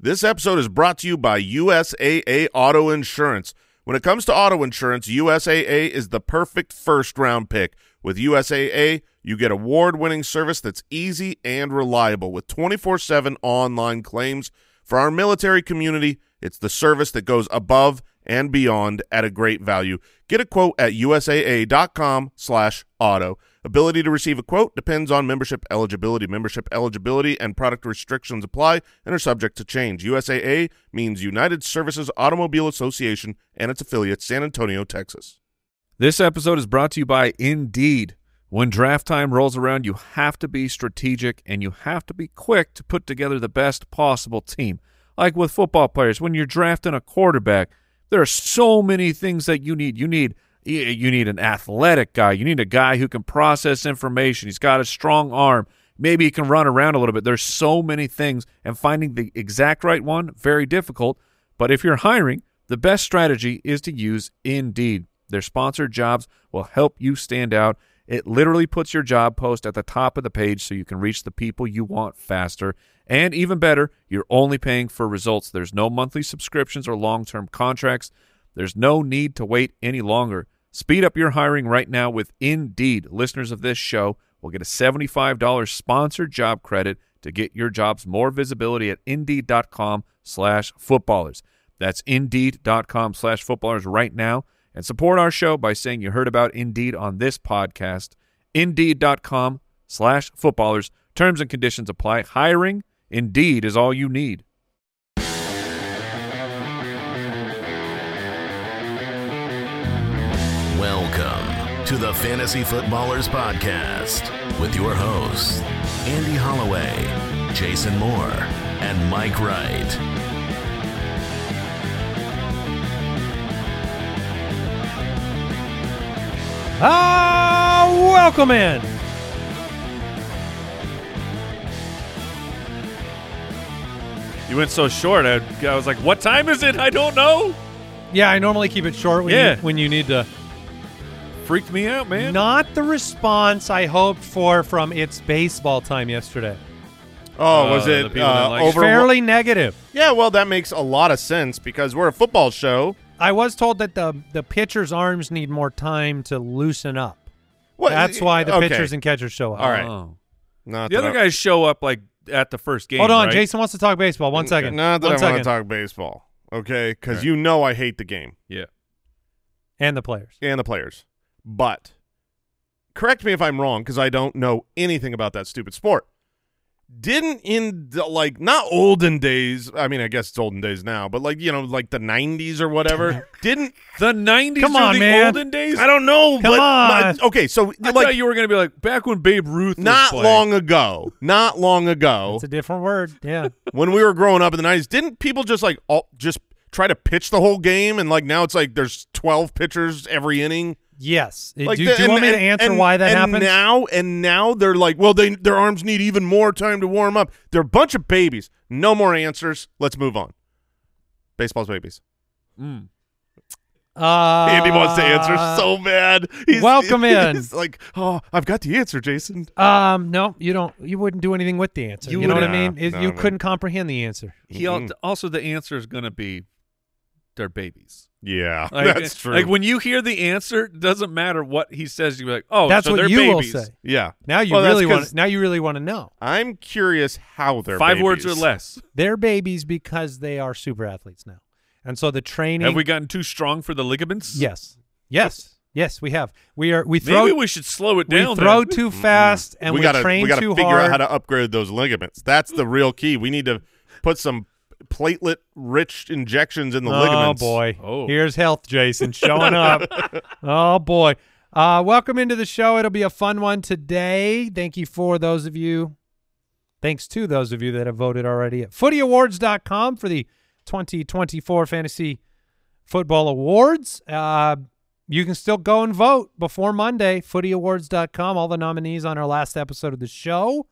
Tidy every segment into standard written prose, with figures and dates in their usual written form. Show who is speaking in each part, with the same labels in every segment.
Speaker 1: This episode is brought to you by USAA Auto Insurance. When it comes to auto insurance, USAA is the perfect first-round pick. With USAA, you get award-winning service that's easy and reliable with 24/7 online claims. For our military community, it's the service that goes above and beyond at a great value. Get a quote at usaa.com/auto. Ability to receive a quote depends on membership eligibility. Membership eligibility and product restrictions apply and are subject to change. USAA means United Services Automobile Association and its affiliates, San Antonio, Texas.
Speaker 2: This episode is brought to you by Indeed. When draft time rolls around, you have to be strategic and you have to be quick to put together the best possible team. Like with football players, when you're drafting a quarterback, there are so many things that you need. You need an athletic guy. You need a guy who can process information. He's got a strong arm. Maybe he can run around a little bit. There's so many things, and finding the exact right one, very difficult. But if you're hiring, the best strategy is to use Indeed. Their sponsored jobs will help you stand out. It literally puts your job post at the top of the page so you can reach the people you want faster. And even better, you're only paying for results. There's no monthly subscriptions or long-term contracts. There's no need to wait any longer. Speed up your hiring right now with Indeed. Listeners of this show will get a $75 sponsored job credit to get your jobs more visibility at Indeed.com/footballers. That's Indeed.com/footballers right now. And support our show by saying you heard about Indeed on this podcast. Indeed.com/footballers. Terms and conditions apply. Hiring, Indeed, is all you need.
Speaker 3: Welcome to the Fantasy Footballers Podcast with your hosts, Andy Holloway, Jason Moore, and Mike Wright.
Speaker 4: Welcome in.
Speaker 2: You went so short. I was like, what time is it? I don't know.
Speaker 4: Yeah, I normally keep it short when you need to.
Speaker 2: Freaked me out, man.
Speaker 4: Not the response I hoped for from It's Baseball Time yesterday.
Speaker 1: Oh, was it
Speaker 4: fairly negative?
Speaker 1: Yeah, well, that makes a lot of sense because we're a football show.
Speaker 4: I was told that the pitcher's arms need more time to loosen up.
Speaker 1: What?
Speaker 4: That's why the
Speaker 1: Okay.
Speaker 4: pitchers and catchers show up.
Speaker 1: All right.
Speaker 2: Oh.
Speaker 1: Not
Speaker 2: The
Speaker 1: that
Speaker 2: other guys show up like at the first game.
Speaker 4: Hold on,
Speaker 2: right?
Speaker 4: Jason wants to talk baseball. 1 second.
Speaker 1: Not that
Speaker 4: 1
Speaker 1: I want
Speaker 4: second.
Speaker 1: to talk baseball, okay? Because
Speaker 2: Right.
Speaker 1: you know I hate the game
Speaker 2: Yeah.
Speaker 4: And the players.
Speaker 1: and the players. But correct me if I'm wrong because I don't know anything about that stupid sport. Didn't in the, not olden days, I mean, I guess it's olden days now, but like the 90s or whatever, didn't
Speaker 2: The 90s
Speaker 4: Come
Speaker 2: are
Speaker 4: on,
Speaker 2: the
Speaker 4: man.
Speaker 2: olden days?
Speaker 1: I don't know.
Speaker 4: Come
Speaker 1: but
Speaker 4: on.
Speaker 1: okay, so
Speaker 2: I thought you were going to be like, back when Babe Ruth was
Speaker 1: not
Speaker 2: playing.
Speaker 1: long ago,
Speaker 4: It's a different word. Yeah.
Speaker 1: when we were growing up in the 90s, didn't people just just try to pitch the whole game and now it's like there's 12 pitchers every inning?
Speaker 4: Yes.
Speaker 1: Like
Speaker 4: do you want me to answer why that happens?
Speaker 1: Now they're like, well, their arms need even more time to warm up. They're a bunch of babies. No more answers. Let's move on. Baseball's babies.
Speaker 2: Mm.
Speaker 1: Andy wants to answer so bad.
Speaker 4: Welcome in.
Speaker 1: He's like, oh, I've got the answer, Jason.
Speaker 4: No, you don't. You wouldn't do anything with the answer. You know what I mean?
Speaker 1: wouldn't.
Speaker 4: You
Speaker 1: No,
Speaker 4: couldn't comprehend the answer.
Speaker 2: Also, the answer is going to be they're babies.
Speaker 1: Yeah,
Speaker 2: Like,
Speaker 1: that's true.
Speaker 2: Like when you hear the answer, it doesn't matter what he says. You're like, oh,
Speaker 4: That's
Speaker 2: so
Speaker 4: what
Speaker 2: they're
Speaker 4: you
Speaker 2: babies.
Speaker 4: will say.
Speaker 1: yeah.
Speaker 4: Now you
Speaker 1: Well, that's
Speaker 4: really want.
Speaker 1: 'cause
Speaker 4: Now you really want to know.
Speaker 1: I'm curious how they're
Speaker 2: 5
Speaker 1: babies.
Speaker 2: words or less.
Speaker 4: They're babies because they are super athletes now, and so the training.
Speaker 2: Have we gotten too strong for the ligaments?
Speaker 4: Yes. We have. We throw.
Speaker 2: Maybe we should slow it down.
Speaker 4: we throw
Speaker 2: then.
Speaker 4: too fast, and we train
Speaker 1: gotta
Speaker 4: too
Speaker 1: figure
Speaker 4: hard.
Speaker 1: out how to upgrade those ligaments. That's the real key. We need to put some platelet-rich injections in the ligaments.
Speaker 4: Oh boy!
Speaker 2: Oh.
Speaker 4: Here's health, Jason, showing up. Oh boy! Welcome into the show. It'll be a fun one today. Thanks to those of you that have voted already at FootyAwards.com for the 2024 Fantasy Football Awards. You can still go and vote before Monday. FootyAwards.com. All the nominees on our last episode of the show.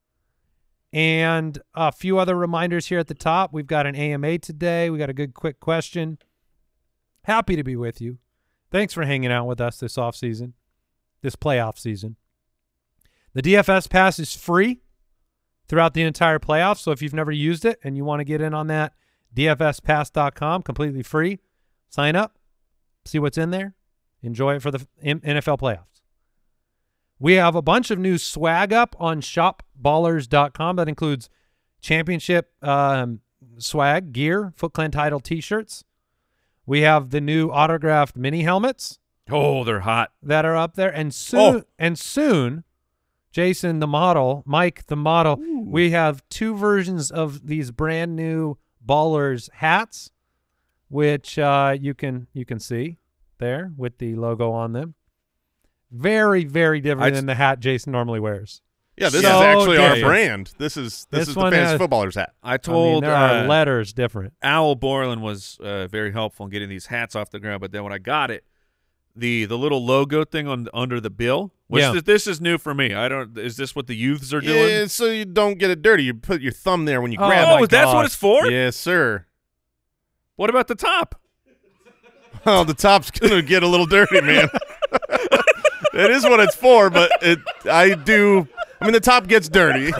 Speaker 4: And a few other reminders here at the top. We've got an AMA today. We got a good quick question. Happy to be with you. Thanks for hanging out with us this offseason, this playoff season. The DFS pass is free throughout the entire playoffs. So if you've never used it and you want to get in on that, DFSpass.com, completely free. Sign up, see what's in there, enjoy it for the NFL playoffs. We have a bunch of new swag up on shopballers.com. That includes championship swag, gear, Foot Clan title T-shirts. We have the new autographed mini helmets.
Speaker 2: Oh, they're hot.
Speaker 4: That are up there. And soon, Jason the model, Mike the model, we have 2 versions of these brand new Ballers hats, which you can see there with the logo on them. Very, very different than the hat Jason normally wears.
Speaker 1: Yeah, this is actually our brand. This is the Fantasy Footballers hat.
Speaker 2: I told
Speaker 4: there are letters different.
Speaker 2: Owl Borland was very helpful in getting these hats off the ground, but then when I got it, the little logo thing under the bill, this is new for me. Is this what the youths are doing?
Speaker 1: Yeah, so you don't get it dirty. You put your thumb there when you grab it.
Speaker 2: Oh, that's what it's for?
Speaker 1: Yes, sir.
Speaker 2: What about the top?
Speaker 1: Oh, the top's going to get a little dirty, man. It is what it's for, but the top gets dirty.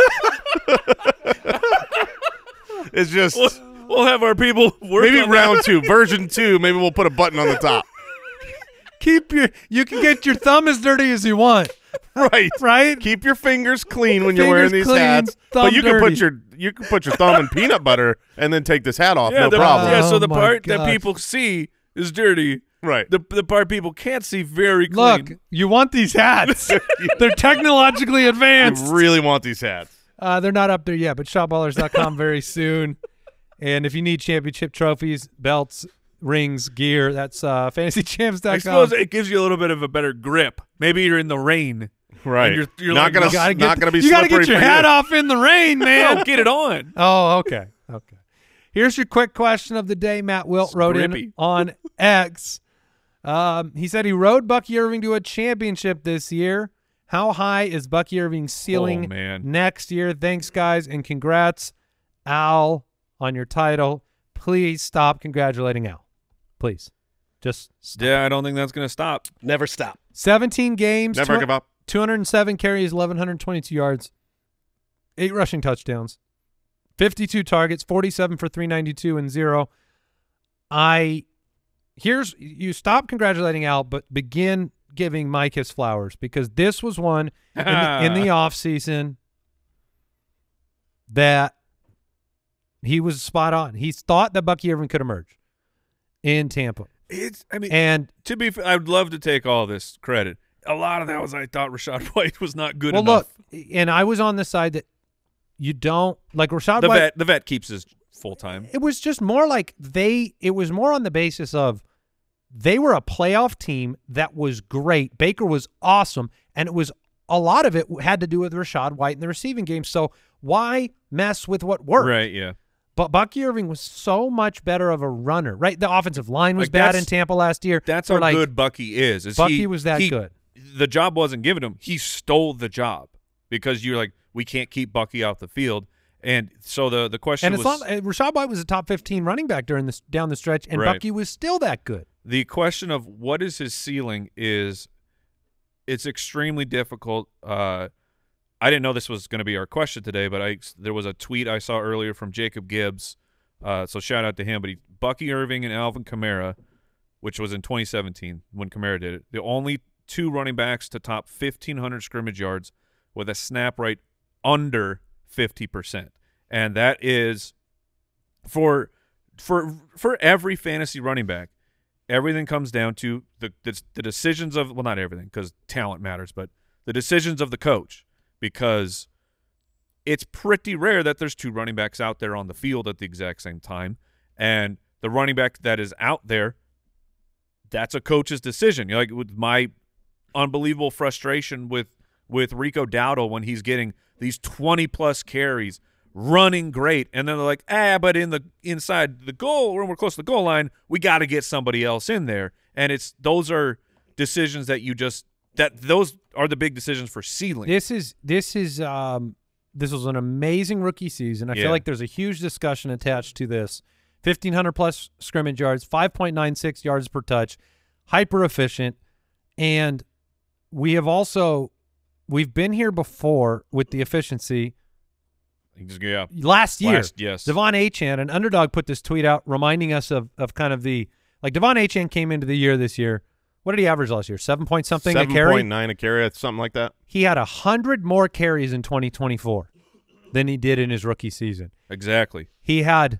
Speaker 1: It's just
Speaker 2: we'll have our people work
Speaker 1: maybe
Speaker 2: on
Speaker 1: round
Speaker 2: that.
Speaker 1: 2, version 2, maybe we'll put a button on the top.
Speaker 4: You can get your thumb as dirty as you want.
Speaker 1: Right. Keep your fingers clean when you're wearing these hats. But you can put your thumb in peanut butter and then take this hat off, no problem.
Speaker 2: Yeah, so the
Speaker 4: Oh,
Speaker 2: part
Speaker 4: my
Speaker 2: that
Speaker 4: gosh.
Speaker 2: people see is dirty.
Speaker 1: Right.
Speaker 2: The part people can't see very clean.
Speaker 4: Look, you want these hats. They're technologically advanced.
Speaker 1: You really want these hats.
Speaker 4: They're not up there yet, but shopballers.com very soon. And if you need championship trophies, belts, rings, gear, that's fantasychamps.com.
Speaker 2: I suppose it gives you a little bit of a better grip. Maybe you're in the rain.
Speaker 1: Right.
Speaker 2: And you're
Speaker 1: not
Speaker 2: like,
Speaker 1: gonna be
Speaker 4: You got to
Speaker 1: slippery
Speaker 4: get your
Speaker 1: for
Speaker 4: hat
Speaker 1: you.
Speaker 4: off in the rain, man.
Speaker 2: No, get it on.
Speaker 4: Oh, okay. Here's your quick question of the day. Matt Wilt wrote
Speaker 2: Grippy.
Speaker 4: in on X. He said he rode Bucky Irving to a championship this year. How high is Bucky Irving's ceiling next year? Thanks, guys, and congrats, Al, on your title. Please stop congratulating Al. Please. Just stop.
Speaker 2: Yeah, I don't think that's going to stop.
Speaker 5: Never stop.
Speaker 4: 17 games.
Speaker 1: Never give up.
Speaker 4: 207 carries, 1,122 yards, 8 rushing touchdowns, 52 targets, 47 for 392 and 0. You stop congratulating Al, but begin giving Mike his flowers, because this was one in the offseason that he was spot on. He thought that Bucky Irving could emerge in Tampa.
Speaker 2: And to be fair, I'd love to take all this credit. A lot of that was I thought Rachaad White was not good enough.
Speaker 4: Well, look, and I was on the side that you don't like Rachaad White.
Speaker 2: The vet keeps his full time.
Speaker 4: It was just more like it was more on the basis of they were a playoff team that was great. Baker was awesome, and a lot of it had to do with Rachaad White in the receiving game. So why mess with what worked?
Speaker 2: Right, yeah.
Speaker 4: But Bucky Irving was so much better of a runner, right? The offensive line was bad in Tampa last year.
Speaker 2: That's how good Bucky is.
Speaker 4: Bucky was that good.
Speaker 2: The job wasn't given him. He stole the job because you're like, we can't keep Bucky off the field. And so the question was,
Speaker 4: Rachaad White was a top 15 running back down the stretch, and
Speaker 2: right.
Speaker 4: Bucky was still that good.
Speaker 2: The question of what is his ceiling it's extremely difficult. I didn't know this was going to be our question today, but there was a tweet I saw earlier from Jacob Gibbs, so shout out to him. But Bucky Irving and Alvin Kamara, which was in 2017 when Kamara did it, the only 2 running backs to top 1,500 scrimmage yards with a snap rate under 50%, and that is for every fantasy running back. Everything comes down to the decisions of, well, not everything because talent matters, but the decisions of the coach, because it's pretty rare that there's 2 running backs out there on the field at the exact same time, and the running back that is out there, that's a coach's decision. You know, like with my unbelievable frustration with Rico Dowdle when he's getting these 20-plus carries, running great, and then they're like, but inside the goal, when we're close to the goal line, we got to get somebody else in there. And those are decisions those are the big decisions for ceiling.
Speaker 4: This was an amazing rookie season. I feel like there's a huge discussion attached to this. 1,500-plus scrimmage yards, 5.96 yards per touch, hyper efficient, and we've been here before with the efficiency.
Speaker 2: Yeah.
Speaker 4: Last year.
Speaker 2: Yes.
Speaker 4: Devon Achane, an Underdog, put this tweet out reminding us of kind of the – like Devon Achane came into the year this year. What did he average last year? 7-point-something a carry?
Speaker 1: 7.9 a carry, something like that.
Speaker 4: He had 100 more carries in 2024 than he did in his rookie season.
Speaker 2: Exactly.
Speaker 4: He had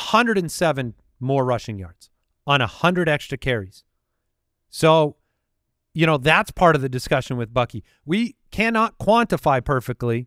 Speaker 4: 107 more rushing yards on 100 extra carries. So, you know, that's part of the discussion with Bucky. We cannot quantify perfectly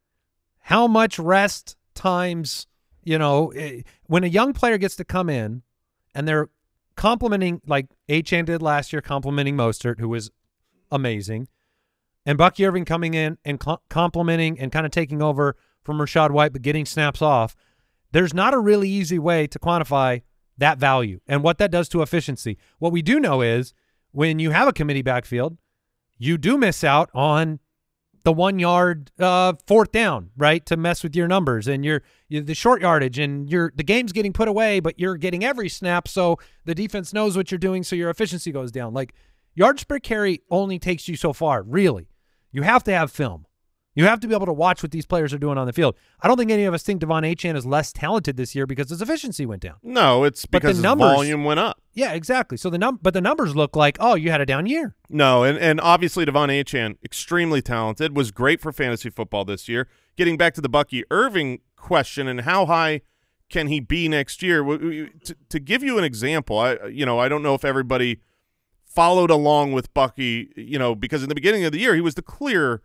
Speaker 4: how much rest times, you know, when a young player gets to come in and they're complimenting, like Achane did last year, complimenting Mostert, who was amazing, and Bucky Irving coming in and complimenting and kind of taking over from Rachaad White but getting snaps off, there's not a really easy way to quantify that value and what that does to efficiency. What we do know is when you have a committee backfield, you do miss out on the 1 yard fourth down, right, to mess with your numbers and your the short yardage, and the game's getting put away, but you're getting every snap, so the defense knows what you're doing, so your efficiency goes down. Like, yards per carry only takes you so far, really. You have to have film. You have to be able to watch what these players are doing on the field. I don't think any of us think Devon Achane is less talented this year because his efficiency went down.
Speaker 1: No, it's because his volume went up.
Speaker 4: Yeah, exactly. So but the numbers look like, oh, you had a down year.
Speaker 1: No, and obviously Devon Achane, extremely talented, was great for fantasy football this year. Getting back to the Bucky Irving question and how high can he be next year? To give you an example, I don't know if everybody followed along with Bucky, because in the beginning of the year he was the clear,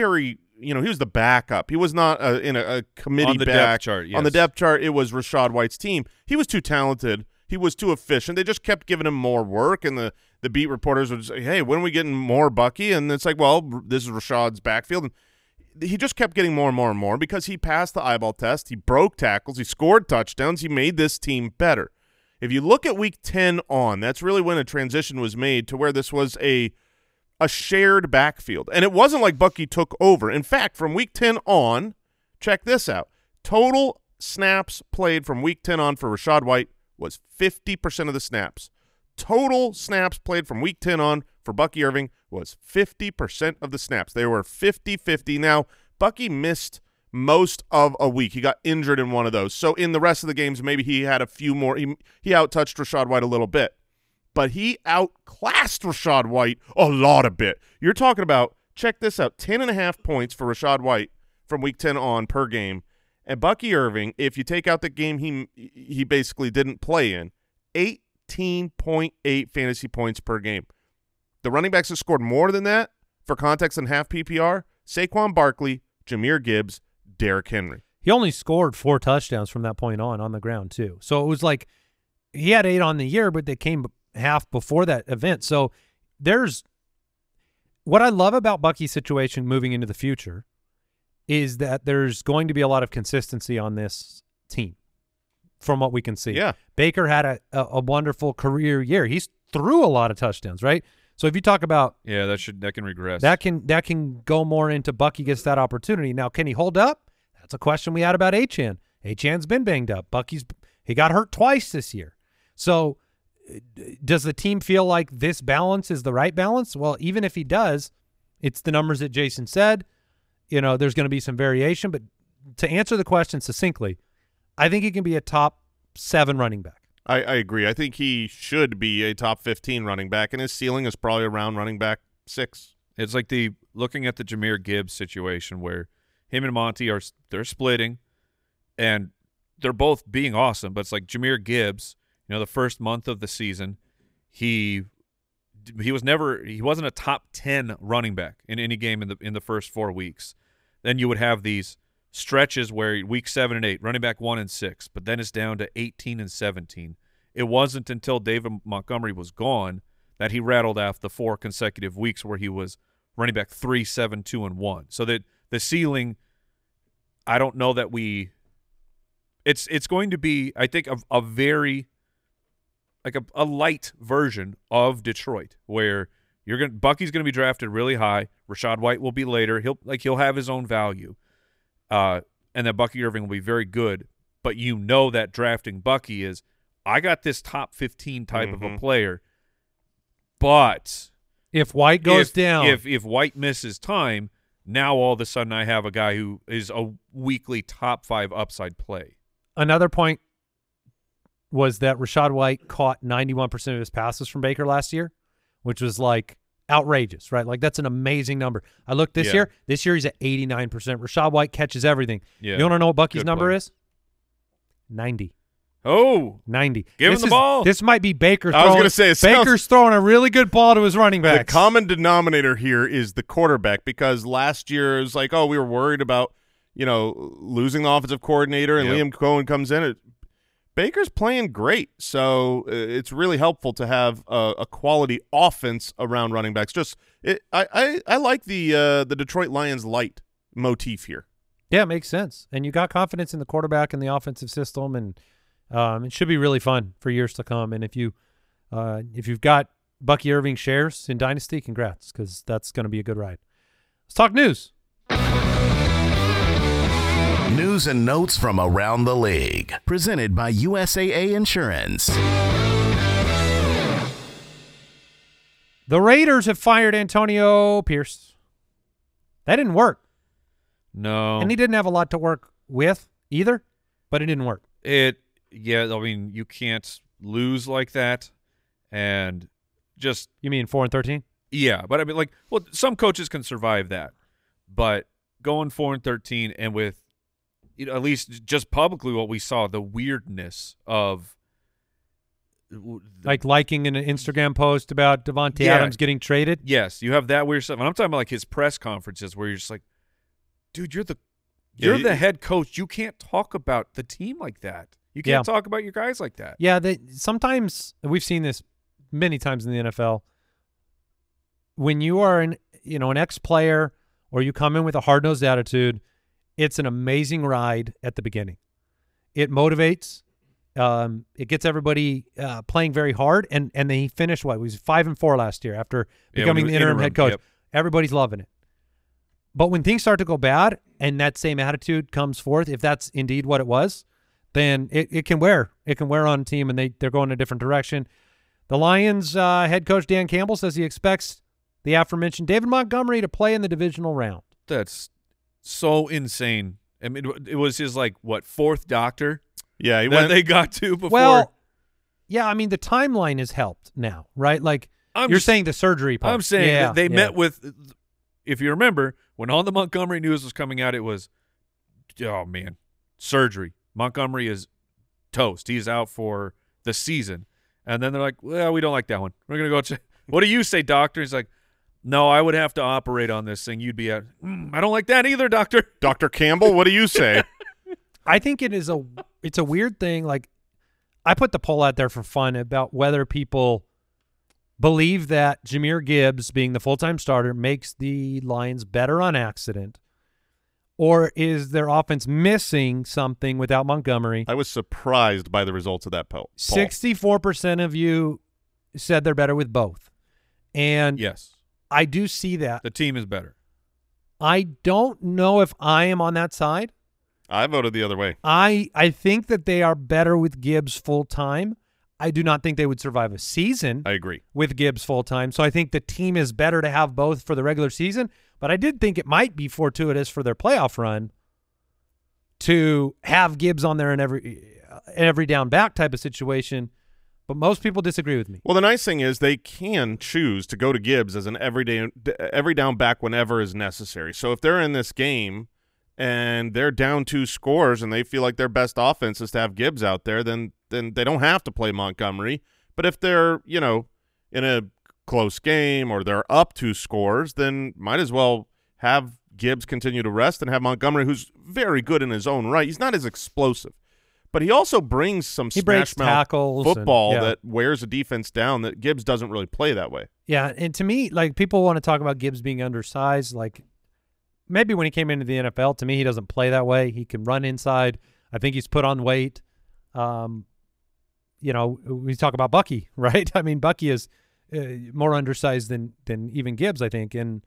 Speaker 1: he was the backup. He was not in a committee
Speaker 2: on the depth chart. Yes.
Speaker 1: On the depth chart, it was Rachaad White's team. He was too talented. He was too efficient. They just kept giving him more work, and the beat reporters would say, hey, when are we getting more Bucky? And it's like, well, this is Rashaad's backfield. And he just kept getting more and more and more because he passed the eyeball test. He broke tackles. He scored touchdowns. He made this team better. If you look at week 10 on, that's really when a transition was made to where this was a shared backfield. And it wasn't like Bucky took over. In fact, from week 10 on, check this out. Total snaps played from week 10 on for Rachaad White was 50% of the snaps. Total snaps played from week 10 on for Bucky Irving was 50% of the snaps. They were 50-50. Now, Bucky missed most of a week. He got injured in one of those. So in the rest of the games, maybe he had a few more. He out-touched Rachaad White a little bit. But he outclassed Rachaad White a lot of bit. You're talking about, check this out, 10.5 points for Rachaad White from week 10 on per game. And Bucky Irving, if you take out the game he basically didn't play in, 18.8 fantasy points per game. The running backs have scored more than that, for context, in half PPR, Saquon Barkley, Jahmyr Gibbs, Derrick Henry.
Speaker 4: He only scored 4 touchdowns from that point on the ground too. So it was like he had 8 on the year, but they came half before that event. So there's what I love about Bucky's situation moving into the future is that there's going to be a lot of consistency on this team from what we can see.
Speaker 1: Yeah.
Speaker 4: Baker had a wonderful career year. He's threw a lot of touchdowns, right? So if you talk about
Speaker 2: that can regress.
Speaker 4: That can go more into Bucky gets that opportunity. Now, can he hold up? That's a question we had about Achane. Achane's been banged up. He got hurt twice this year. So does the team feel like this balance is the right balance? Well, even if he does, it's the numbers that Jason said. There's going to be some variation. But to answer the question succinctly, I think he can be a top 7 running back.
Speaker 1: I agree. I think he should be a top 15 running back, and his ceiling is probably around running back 6.
Speaker 2: It's like looking at the Jahmyr Gibbs situation where him and Monty they're splitting, and they're both being awesome. But it's like Jahmyr Gibbs, the first month of the season, he wasn't a top 10 running back in any game in the first 4 weeks. Then you would have these stretches where week 7 and 8, running back 1 and 6, but then it's down to 18 and 17. It wasn't until David Montgomery was gone that he rattled off the 4 consecutive weeks where he was running back 3, 7, 2, and 1. So that the ceiling, I don't know that it's going to be, I think, a very like a light version of Detroit where Bucky's going to be drafted really high. Rachaad White will be later. He'll have his own value. And then Bucky Irving will be very good, but that drafting Bucky is, I got this top 15 type of a player, but
Speaker 4: if White goes down,
Speaker 2: if White misses time, now all of a sudden I have a guy who is a weekly top 5 upside play.
Speaker 4: Another point was that Rachaad White caught 91% of his passes from Baker last year, which was like outrageous, right? Like that's an amazing number. I looked this year. This year he's at 89%. Rachaad White catches everything.
Speaker 2: Yeah.
Speaker 4: You want to know what Bucky's
Speaker 2: Good
Speaker 4: number
Speaker 2: play.
Speaker 4: is? 90.
Speaker 2: Oh,
Speaker 4: 90.
Speaker 2: Give him the ball.
Speaker 4: This might be Baker
Speaker 1: I was
Speaker 4: throwing.
Speaker 1: gonna say, it
Speaker 4: Baker's throwing a really good ball to his running
Speaker 1: The
Speaker 4: backs.
Speaker 1: common denominator here is the quarterback, because last year it was like, oh, we were worried about, losing the offensive coordinator, and
Speaker 2: Yep.
Speaker 1: Liam Cohen comes in. Baker's playing great, so it's really helpful to have a quality offense around running backs. I like the Detroit Lions light motif here.
Speaker 4: Yeah, it makes sense. And you got confidence in the quarterback and the offensive system, and it should be really fun for years to come. And if you've got Bucky Irving shares in Dynasty, congrats, because that's going to be a good ride. Let's talk news.
Speaker 3: News and notes from around the league. Presented by USAA Insurance.
Speaker 4: The Raiders have fired Antonio Pierce. That didn't work.
Speaker 2: no.
Speaker 4: And he didn't have a lot to work with either, but it didn't work.
Speaker 2: I mean, you can't lose like that, and just
Speaker 4: You mean 4-13?
Speaker 2: yeah. But I mean, like, well, some coaches can survive that, but going 4-13 and with, at least just publicly what we saw, the weirdness of
Speaker 4: Like liking an Instagram post about Devontae
Speaker 2: Yeah.
Speaker 4: Adams getting traded?
Speaker 2: yes, you have that weird stuff. And I'm talking about like his press conferences where you're just like, dude, you're
Speaker 1: Yeah,
Speaker 2: the head coach. You can't talk about the team like that. You can't talk about your guys like that.
Speaker 4: Yeah, sometimes we've seen this many times in the NFL. When you are an ex-player or you come in with a hard-nosed attitude, it's an amazing ride at the beginning. It motivates. It gets everybody playing very hard, and then he finished what? He was 5-4 last year after becoming the interim head coach.
Speaker 2: Yep.
Speaker 4: Everybody's loving it. But when things start to go bad and that same attitude comes forth, if that's indeed what it was, then it can wear. It can wear on a team, and they're going a different direction. The Lions head coach Dan Campbell says he expects the aforementioned David Montgomery to play in the divisional round.
Speaker 2: That's so insane. I mean, it was his fourth doctor
Speaker 1: Yeah, he
Speaker 2: that
Speaker 1: went.
Speaker 2: they got to before.
Speaker 4: Well, yeah, I mean the timeline has helped now, right? Like you're saying the surgery part.
Speaker 2: I'm saying
Speaker 4: yeah,
Speaker 2: that they
Speaker 4: yeah.
Speaker 2: met with. If you remember, when all the Montgomery news was coming out, it was, oh man, surgery. Montgomery is toast. He's out for the season. And then they're like, well, we don't like that one. We're gonna go check. What do you say, doctor? He's like, no, I would have to operate on this thing. You'd be at. I don't like that either, doctor.
Speaker 1: Dr. Campbell, what do you say?
Speaker 4: I think it's a weird thing. Like I put the poll out there for fun about whether people believe that Jahmyr Gibbs being the full-time starter makes the Lions better on accident, or is their offense missing something without Montgomery?
Speaker 1: I was surprised by the results of that poll.
Speaker 4: 64% of you said they're better with both. And
Speaker 2: Yes,
Speaker 4: I do see that.
Speaker 2: the team is better.
Speaker 4: I don't know if I am on that side.
Speaker 1: I voted the other way.
Speaker 4: I think that they are better with Gibbs full-time. I do not think they would survive a season
Speaker 1: I agree.
Speaker 4: with Gibbs full-time. So I think the team is better to have both for the regular season. But I did think it might be fortuitous for their playoff run to have Gibbs on there in every down back type of situation. But most people disagree with me.
Speaker 1: Well, the nice thing is they can choose to go to Gibbs as an every down back whenever is necessary. So if they're in this game and they're down 2 scores and they feel like their best offense is to have Gibbs out there, then they don't have to play Montgomery. But if they're, in a close game or they're up 2 scores, then might as well have Gibbs continue to rest and have Montgomery, who's very good in his own right. He's not as explosive, but he also brings some
Speaker 4: He breaks
Speaker 1: smash mouth
Speaker 4: tackles
Speaker 1: football
Speaker 4: and, yeah.
Speaker 1: that wears a defense down that Gibbs doesn't really play that way.
Speaker 4: Yeah, and to me, like people want to talk about Gibbs being undersized. Like maybe when he came into the NFL, to me, he doesn't play that way. He can run inside. I think he's put on weight. We talk about Bucky, right? I mean, Bucky is more undersized than even Gibbs, I think, and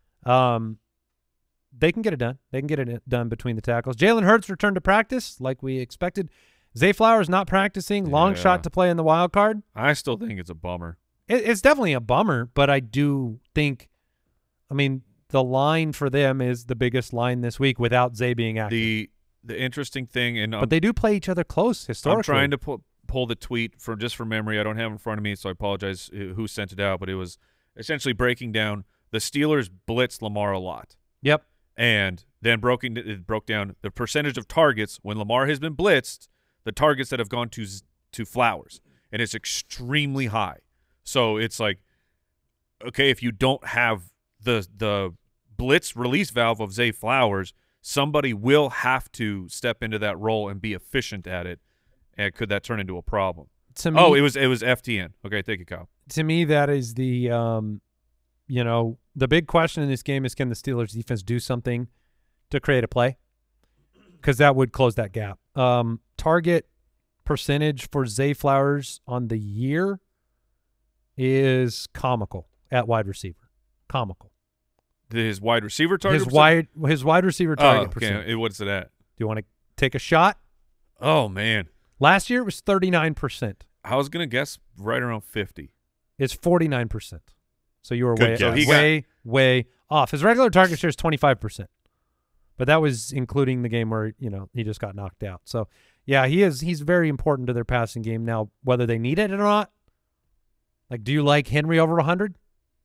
Speaker 4: they can get it done. They can get it done between the tackles. Jalen Hurts returned to practice like we expected. Zay Flowers not practicing. Long
Speaker 2: Yeah.
Speaker 4: shot to play in the wild card.
Speaker 2: I still think it's a bummer.
Speaker 4: It's definitely a bummer, but I do think, I mean, the line for them is the biggest line this week without Zay being active.
Speaker 2: The interesting thing, and
Speaker 4: but they do play each other close historically.
Speaker 2: I'm trying to pull the tweet from memory. I don't have it in front of me, so I apologize who sent it out. But it was essentially breaking down the Steelers blitzed Lamar a lot.
Speaker 4: Yep.
Speaker 2: And then it broke down the percentage of targets when Lamar has been blitzed, the targets that have gone to Flowers, and it's extremely high. So it's like, okay, if you don't have the blitz release valve of Zay Flowers, somebody will have to step into that role and be efficient at it. And could that turn into a problem?
Speaker 4: To me,
Speaker 2: it was FTN. Okay, thank you, Kyle.
Speaker 4: To me, that is the the big question in this game is, can the Steelers defense do something to create a play? Because that would close that gap. Target percentage for Zay Flowers on the year is comical at wide receiver. Comical.
Speaker 2: His wide receiver target?
Speaker 4: His wide receiver target percentage.
Speaker 2: Okay. What's it at?
Speaker 4: Do you want to take a shot?
Speaker 2: Oh, man.
Speaker 4: Last year it was 39%.
Speaker 2: I was going to guess right around 50.
Speaker 4: It's 49%. So you were way off. His regular target share is 25%. But that was including the game where, he just got knocked out. So, yeah, he's very important to their passing game. Now, whether they need it or not, like, do you like Henry over 100?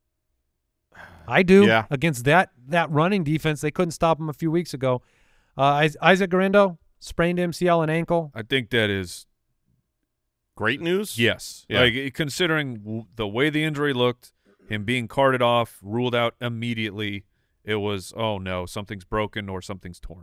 Speaker 4: I do.
Speaker 1: Yeah.
Speaker 4: Against that running defense, they couldn't stop him a few weeks ago. Isaac Garendo sprained MCL and ankle.
Speaker 2: I think that is
Speaker 1: great news.
Speaker 2: Yes.
Speaker 1: Yeah.
Speaker 2: Like, considering the way the injury looked, him being carted off, ruled out immediately, it was, oh, no, something's broken or something's torn.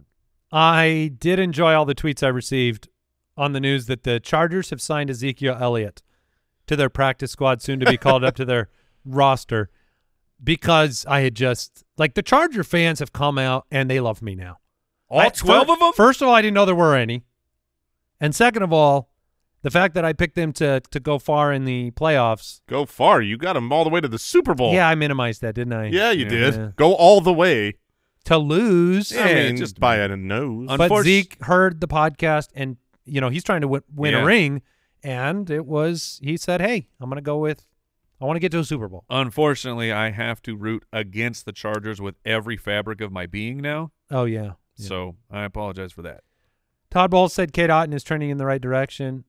Speaker 4: I did enjoy all the tweets I received on the news that the Chargers have signed Ezekiel Elliott to their practice squad, soon to be called up to their roster, because I had just – like, the Charger fans have come out and they love me now.
Speaker 2: All 12 of them?
Speaker 4: First of all, I didn't know there were any. And second of all, the fact that I picked them to go far in the playoffs.
Speaker 1: Go far. You got them all the way to the Super Bowl.
Speaker 4: Yeah, I minimized that, didn't I?
Speaker 1: Yeah, you did.
Speaker 4: Yeah.
Speaker 1: Go all the way.
Speaker 4: To lose.
Speaker 1: I mean, just by a nose.
Speaker 4: But Zeke heard the podcast, and, he's trying to win a ring, and he said, hey, I want to get to a Super Bowl.
Speaker 2: Unfortunately, I have to root against the Chargers with every fabric of my being now.
Speaker 4: Oh, yeah.
Speaker 2: So I apologize for that.
Speaker 4: Todd Bowles said Cade Otton is trending in the right direction.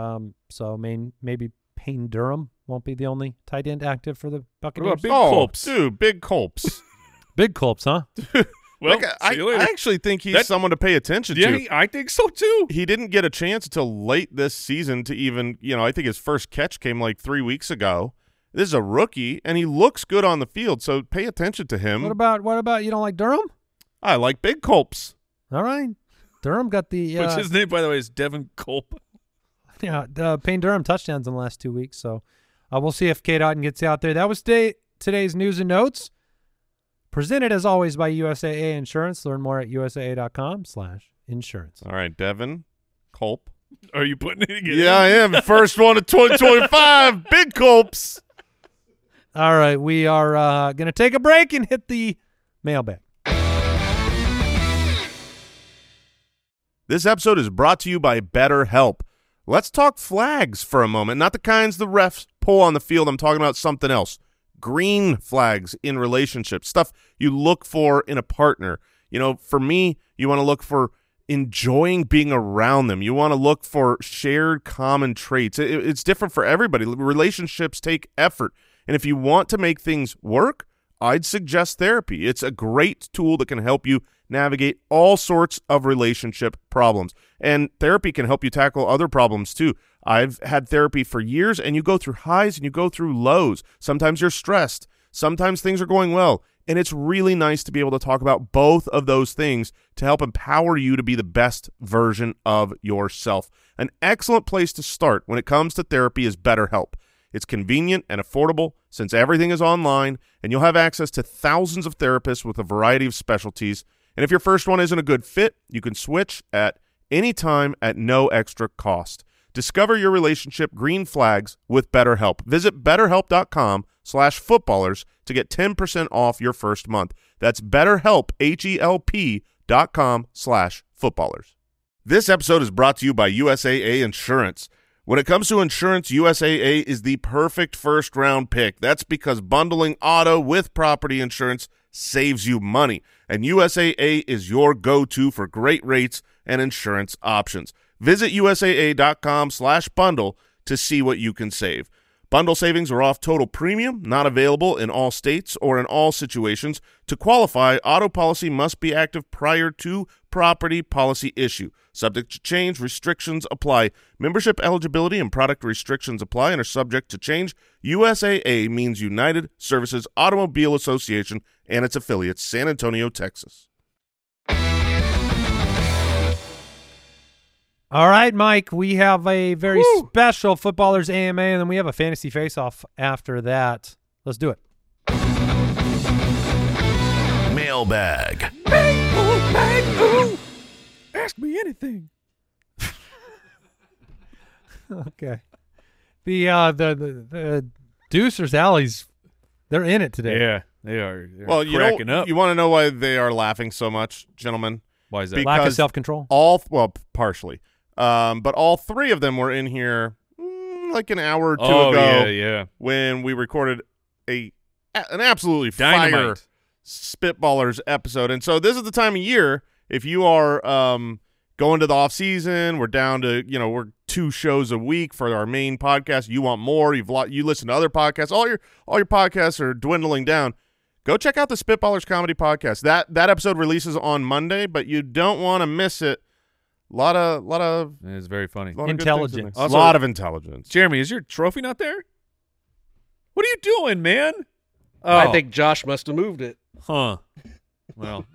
Speaker 4: So maybe Payne Durham won't be the only tight end active for the Buccaneers.
Speaker 2: Big Colps?
Speaker 1: Dude, Big Colps.
Speaker 4: Big Colps, huh?
Speaker 2: Well,
Speaker 1: I actually think he's someone to pay attention to.
Speaker 2: Yeah, I think so too.
Speaker 1: He didn't get a chance until late this season to even, I think his first catch came like 3 weeks ago. This is a rookie, and he looks good on the field, so pay attention to him.
Speaker 4: What about you don't like Durham?
Speaker 1: I like Big Colps.
Speaker 4: All right. Durham got the
Speaker 2: which his name, by the way, is Devin Culp.
Speaker 4: Yeah, Payne Durham touchdowns in the last 2 weeks, so we'll see if Cade Otton gets out there. That was today's news and notes. Presented, as always, by USAA Insurance. Learn more at USAA.com/insurance.
Speaker 1: All right, Devin Culp.
Speaker 2: Are you putting it together?
Speaker 1: Yeah, I am. First one of 2025. Big Culps.
Speaker 4: All right, we are going to take a break and hit the mailbag.
Speaker 1: This episode is brought to you by BetterHelp. Let's talk flags for a moment. Not the kinds the refs pull on the field. I'm talking about something else. Green flags in relationships, stuff you look for in a partner. For me, you want to look for enjoying being around them. You want to look for shared common traits. It's different for everybody. Relationships take effort. And if you want to make things work, I'd suggest therapy. It's a great tool that can help you navigate all sorts of relationship problems. And therapy can help you tackle other problems too. I've had therapy for years, and you go through highs and you go through lows. Sometimes you're stressed. Sometimes things are going well. And it's really nice to be able to talk about both of those things to help empower you to be the best version of yourself. An excellent place to start when it comes to therapy is BetterHelp. It's convenient and affordable since everything is online, and you'll have access to thousands of therapists with a variety of specialties. And if your first one isn't a good fit, you can switch at any time at no extra cost. Discover your relationship green flags with BetterHelp. Visit BetterHelp.com/footballers to get 10% off your first month. That's BetterHelp, HELP.com/footballers. This episode is brought to you by USAA Insurance. When it comes to insurance, USAA is the perfect first-round pick. That's because bundling auto with property insurance saves you money. And USAA is your go-to for great rates and insurance options. Visit USAA.com/bundle to see what you can save. Bundle savings are off total premium, not available in all states or in all situations. To qualify, auto policy must be active prior to property policy issue. Subject to change, restrictions apply. Membership eligibility and product restrictions apply and are subject to change. USAA means United Services Automobile Association and its affiliates, San Antonio, Texas.
Speaker 4: All right, Mike, we have a very special Footballers AMA, and then we have a fantasy face-off after that. Let's do it.
Speaker 3: Mailbag.
Speaker 2: Ask me anything.
Speaker 4: Okay. The Deucers Alleys, they're in it today.
Speaker 2: Yeah, they are. They're
Speaker 1: Well,
Speaker 2: cracking up.
Speaker 1: you want to know why they are laughing so much, gentlemen?
Speaker 2: Why is that?
Speaker 1: Because
Speaker 4: Lack of self-control.
Speaker 1: Partially. But all three of them were in here like an hour or two ago
Speaker 2: yeah.
Speaker 1: when we recorded an absolutely
Speaker 2: Dynamite.
Speaker 1: fire Spitballers episode. And so this is the time of year, if you are going to the off season, we're down to, we're 2 shows a week for our main podcast. You want more, you listen to other podcasts, all your podcasts are dwindling down. Go check out the Spitballers Comedy Podcast. That episode releases on Monday, but you don't want to miss it. A lot of
Speaker 2: It's very funny.
Speaker 4: Intelligence.
Speaker 1: A lot of intelligence.
Speaker 2: Jeremy, is your trophy not there? What are you doing, man? Oh,
Speaker 5: I think Josh must have moved it.
Speaker 2: Huh. Well,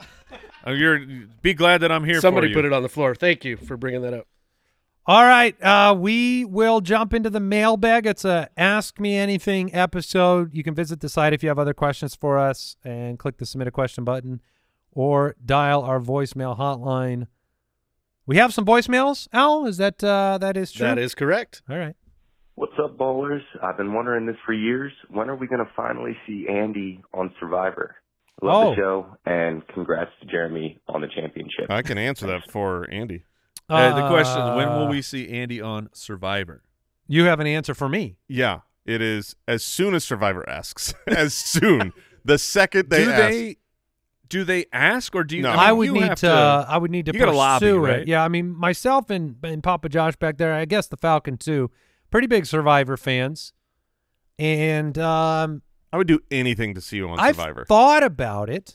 Speaker 2: be glad that I'm here
Speaker 5: Somebody
Speaker 2: for you.
Speaker 5: put it on the floor. Thank you for bringing that up.
Speaker 4: All right, we will jump into the mailbag. It's a Ask Me Anything episode. You can visit the site if you have other questions for us and click the Submit a Question button or dial our voicemail hotline. We have some voicemails, Al? Is that is true?
Speaker 5: That is correct.
Speaker 4: All right.
Speaker 6: What's up, ballers? I've been wondering this for years. When are we going to finally see Andy on Survivor? Love the show, and congrats to Jeremy on the championship.
Speaker 1: I can answer that for Andy.
Speaker 2: The question is, when will we see Andy on Survivor?
Speaker 4: You have an answer for me.
Speaker 1: Yeah, it is as soon as Survivor asks. As soon. The second they ask.
Speaker 2: Do they ask, or do you?
Speaker 1: No.
Speaker 4: I would need to. I would need to
Speaker 2: You gotta
Speaker 4: pursue
Speaker 2: lobby,
Speaker 4: it.
Speaker 2: right?
Speaker 4: Yeah, I mean, myself and Papa Josh back there. I guess the Falcon too. Pretty big Survivor fans, and
Speaker 1: I would do anything to see you on Survivor.
Speaker 4: I've thought about it.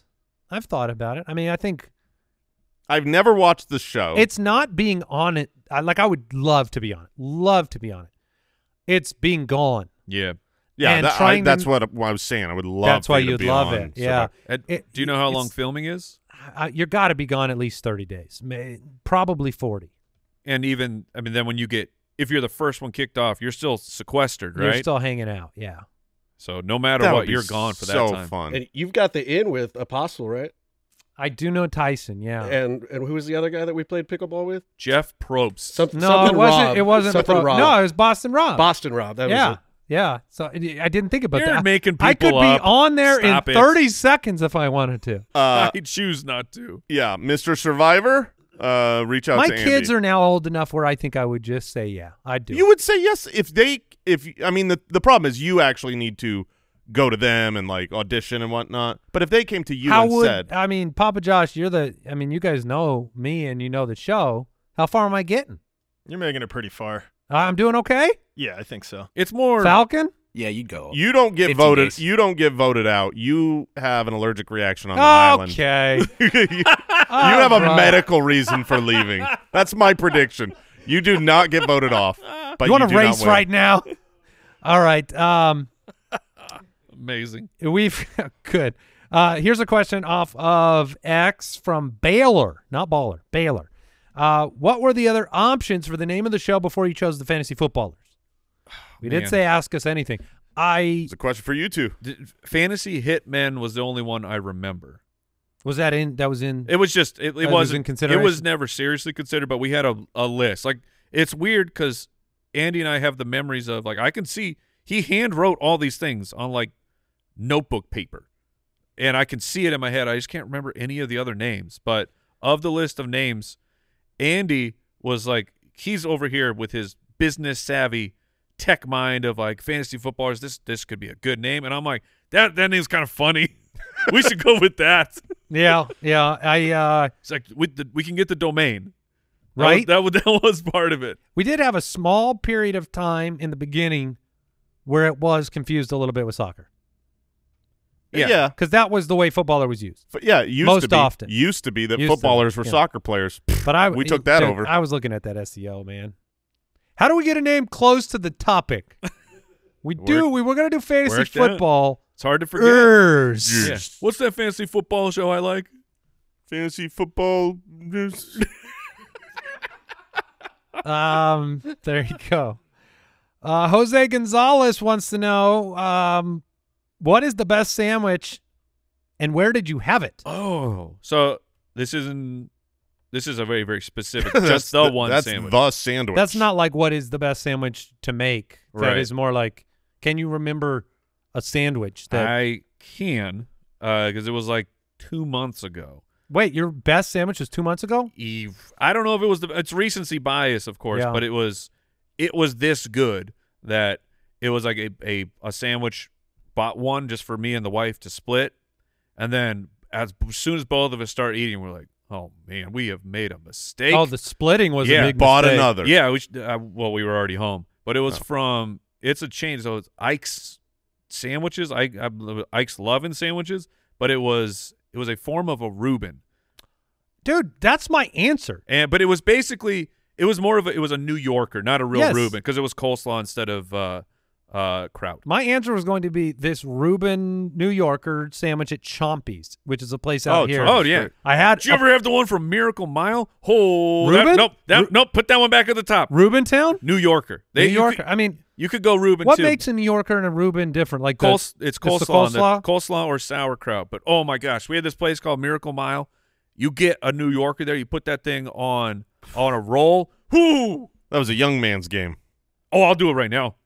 Speaker 4: I mean, I think
Speaker 1: I've never watched the show.
Speaker 4: it's not being on it. I would love to be on it. Love to be on it. It's being gone.
Speaker 2: Yeah.
Speaker 1: Yeah,
Speaker 4: and
Speaker 1: that's what I was saying. I would love.
Speaker 4: That's why
Speaker 1: for you
Speaker 4: you'd
Speaker 1: to be
Speaker 4: love
Speaker 1: on
Speaker 4: it. Yeah.
Speaker 1: Survivor.
Speaker 2: Do you know how long
Speaker 4: it's-
Speaker 2: filming is?
Speaker 4: You got to be gone at least 30 days, probably 40.
Speaker 2: And even, I mean, then when if you're the first one kicked off, you're still sequestered, right?
Speaker 4: You're still hanging out. Yeah.
Speaker 2: So no matter
Speaker 1: That
Speaker 2: what,
Speaker 1: would be
Speaker 2: you're gone for that
Speaker 1: so
Speaker 2: time.
Speaker 1: fun.
Speaker 5: And you've got the in with Apostle, right?
Speaker 4: I do know Tyson. Yeah.
Speaker 5: And who was the other guy that we played pickleball with?
Speaker 2: Jeff Probst.
Speaker 5: Something
Speaker 4: No, it wasn't.
Speaker 5: Rob.
Speaker 4: It wasn't.
Speaker 5: Something Rob.
Speaker 4: No, it was Boston Rob.
Speaker 5: Boston Rob. That was
Speaker 4: yeah,
Speaker 5: it.
Speaker 4: yeah. So I didn't think about
Speaker 2: You're
Speaker 4: that.
Speaker 2: making people
Speaker 4: I could be
Speaker 2: up.
Speaker 4: on there
Speaker 2: Stop
Speaker 4: in
Speaker 2: it.
Speaker 4: 30 seconds if I wanted to.
Speaker 2: I choose not to.
Speaker 1: Yeah, Mr. Survivor, reach out
Speaker 4: My
Speaker 1: to Andy.
Speaker 4: kids are now old enough where I think I would just say, yeah, I'd do
Speaker 1: You
Speaker 4: it.
Speaker 1: would say yes I mean, the problem is you actually need to go to them and like audition and whatnot. But if they came to you and said,
Speaker 4: I mean, Papa Josh, you guys know me and you know the show. How far am I getting?
Speaker 7: You're making it pretty far.
Speaker 4: I'm doing okay?
Speaker 7: Yeah, I think so.
Speaker 2: It's more.
Speaker 4: Falcon?
Speaker 7: Yeah, you'd go.
Speaker 1: you don't get
Speaker 7: 15
Speaker 1: voted,
Speaker 7: days.
Speaker 1: you don't get voted out. You have an allergic reaction on the island.
Speaker 4: Okay.
Speaker 1: You have a medical reason for leaving. That's my prediction. You do not get voted off. But
Speaker 4: you want
Speaker 1: do
Speaker 4: to
Speaker 1: not
Speaker 4: race
Speaker 1: win.
Speaker 4: right now? All right.
Speaker 2: Amazing.
Speaker 4: We've good. Here's a question off of X from Baylor, not Baller, Baylor. What were the other options for the name of the show before you chose the Fantasy Footballers? We did
Speaker 2: Man.
Speaker 4: say ask us anything.
Speaker 1: It's a question for you two.
Speaker 2: Fantasy Hitmen was the only one I remember.
Speaker 4: Was that in? That was in.
Speaker 2: It was just it
Speaker 4: was
Speaker 2: wasn't
Speaker 4: in consideration?
Speaker 2: It was never seriously considered, but we had a list. Like it's weird because Andy and I have the memories of like I can see he hand wrote all these things on like notebook paper, and I can see it in my head. I just can't remember any of the other names. But of the list of names, Andy was like he's over here with his business savvy tech mind of like fantasy footballers. This could be a good name, and I'm like that name's kind of funny. We should go with that.
Speaker 4: Yeah.
Speaker 2: It's like we can get the domain.
Speaker 4: Right?
Speaker 2: That was part of it.
Speaker 4: We did have a small period of time in the beginning where it was confused a little bit with soccer.
Speaker 1: Yeah.
Speaker 4: Because that was the way footballer was used.
Speaker 1: Yeah, it used
Speaker 4: Most
Speaker 1: to be.
Speaker 4: often.
Speaker 1: Used to be that
Speaker 4: Used to
Speaker 1: footballers
Speaker 4: be,
Speaker 1: were
Speaker 4: yeah.
Speaker 1: soccer players.
Speaker 4: But
Speaker 1: We took that
Speaker 4: dude,
Speaker 1: over.
Speaker 4: I was looking at that SEO, man. How do we get a name close to the topic? We were going to do fantasy
Speaker 2: Worked out.
Speaker 4: football.
Speaker 2: It's hard to forget.
Speaker 4: Ers.
Speaker 2: Yeah. What's that fantasy football show I like?
Speaker 1: Fantasy football.
Speaker 4: There you go. Jose Gonzalez wants to know what is the best sandwich and where did you have it?
Speaker 2: Oh, so this is a very, very specific. Just the one
Speaker 1: that's
Speaker 2: sandwich.
Speaker 1: the sandwich.
Speaker 4: That's not like what is the best sandwich to make. That
Speaker 2: Right.
Speaker 4: is more like, can you remember a sandwich that?
Speaker 2: I can, because it was like 2 months ago.
Speaker 4: Wait, your best sandwich was 2 months ago?
Speaker 2: I don't know if it was it's recency bias, of course,
Speaker 4: Yeah.
Speaker 2: but it was this good that it was like a sandwich. Bought one just for me and the wife to split, and then as soon as both of us start eating, we're like, "Oh man, we have made a mistake."
Speaker 4: Oh, the splitting was a big
Speaker 1: bought
Speaker 4: mistake.
Speaker 1: another.
Speaker 2: Yeah, well, we were already home, but it was from. It's a chain, so it's Ike's sandwiches. Ike's Lovin' sandwiches, but it was a form of a Reuben,
Speaker 4: Dude, that's my answer.
Speaker 2: but it was basically it was a New Yorker, not a real
Speaker 4: Yes.
Speaker 2: Reuben, because it was coleslaw instead of kraut.
Speaker 4: My answer was going to be this Reuben New Yorker sandwich at Chompy's, which is a place out here.
Speaker 2: Oh yeah.
Speaker 4: I had
Speaker 2: Did you ever have the one from Miracle Mile? Oh,
Speaker 4: Reuben?
Speaker 2: nope. Put that one back at the top.
Speaker 4: Reubentown?
Speaker 2: New Yorker.
Speaker 4: New
Speaker 2: You
Speaker 4: Yorker.
Speaker 2: could-
Speaker 4: I mean,
Speaker 2: You could go Reuben
Speaker 4: what
Speaker 2: too.
Speaker 4: makes a New Yorker and a Reuben different? Like
Speaker 2: It's
Speaker 4: the
Speaker 2: coleslaw,
Speaker 4: coleslaw?
Speaker 2: coleslaw or sauerkraut. But oh my gosh, we had this place called Miracle Mile. You get a New Yorker there. You put that thing on a roll. Whoo!
Speaker 1: That was a young man's game.
Speaker 2: Oh, I'll do it right now.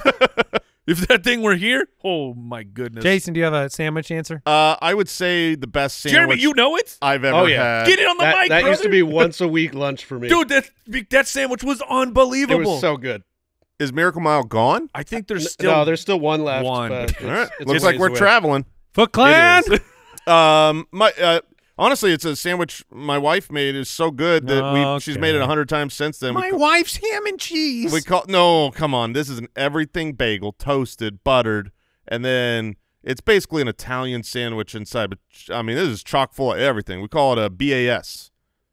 Speaker 2: If that thing were here, oh my goodness.
Speaker 4: Jason, do you have a sandwich answer?
Speaker 1: I would say the best sandwich
Speaker 2: Jeremy, you know it,
Speaker 1: I've ever
Speaker 5: Oh, yeah.
Speaker 1: had.
Speaker 2: get it on the mic,
Speaker 5: That
Speaker 2: brother.
Speaker 5: used to be once a week lunch for me.
Speaker 2: Dude, that sandwich was
Speaker 5: it
Speaker 2: unbelievable.
Speaker 5: was so good.
Speaker 1: Is Miracle Mile gone?
Speaker 2: I think there's still
Speaker 5: No, there's still one left.
Speaker 2: one.
Speaker 5: But
Speaker 1: All right.
Speaker 5: it's
Speaker 1: Looks
Speaker 5: a
Speaker 1: like
Speaker 5: ways
Speaker 1: we're
Speaker 5: away.
Speaker 1: traveling.
Speaker 4: Foot Clan?
Speaker 5: It
Speaker 1: Honestly, it's a sandwich my wife made. Is so good that she's made it 100 times since then.
Speaker 4: My wife's ham and cheese.
Speaker 1: Come on. This is an everything bagel, toasted, buttered, and then it's basically an Italian sandwich inside. But I mean, this is chock full of everything. We call it a BAS.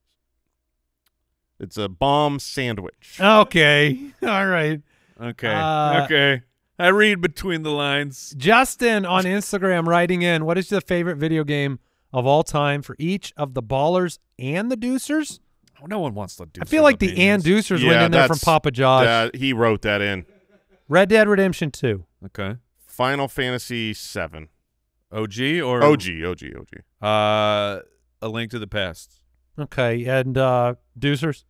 Speaker 1: It's a bomb sandwich.
Speaker 4: Okay. All right.
Speaker 2: Okay.
Speaker 4: Uh,
Speaker 2: Okay. I read between the lines.
Speaker 4: Justin on Instagram writing in, what is your favorite video game of all time for each of the Ballers and the Deucers?
Speaker 2: Oh, no one wants to do.
Speaker 4: I feel like the and Deucers went in there from
Speaker 1: that's-
Speaker 4: Papa Josh.
Speaker 1: He wrote that in.
Speaker 4: Red Dead Redemption 2.
Speaker 2: Okay.
Speaker 1: Final Fantasy 7.
Speaker 2: OG or
Speaker 1: OG.
Speaker 2: A Link to the Past.
Speaker 4: Okay. And Deucers?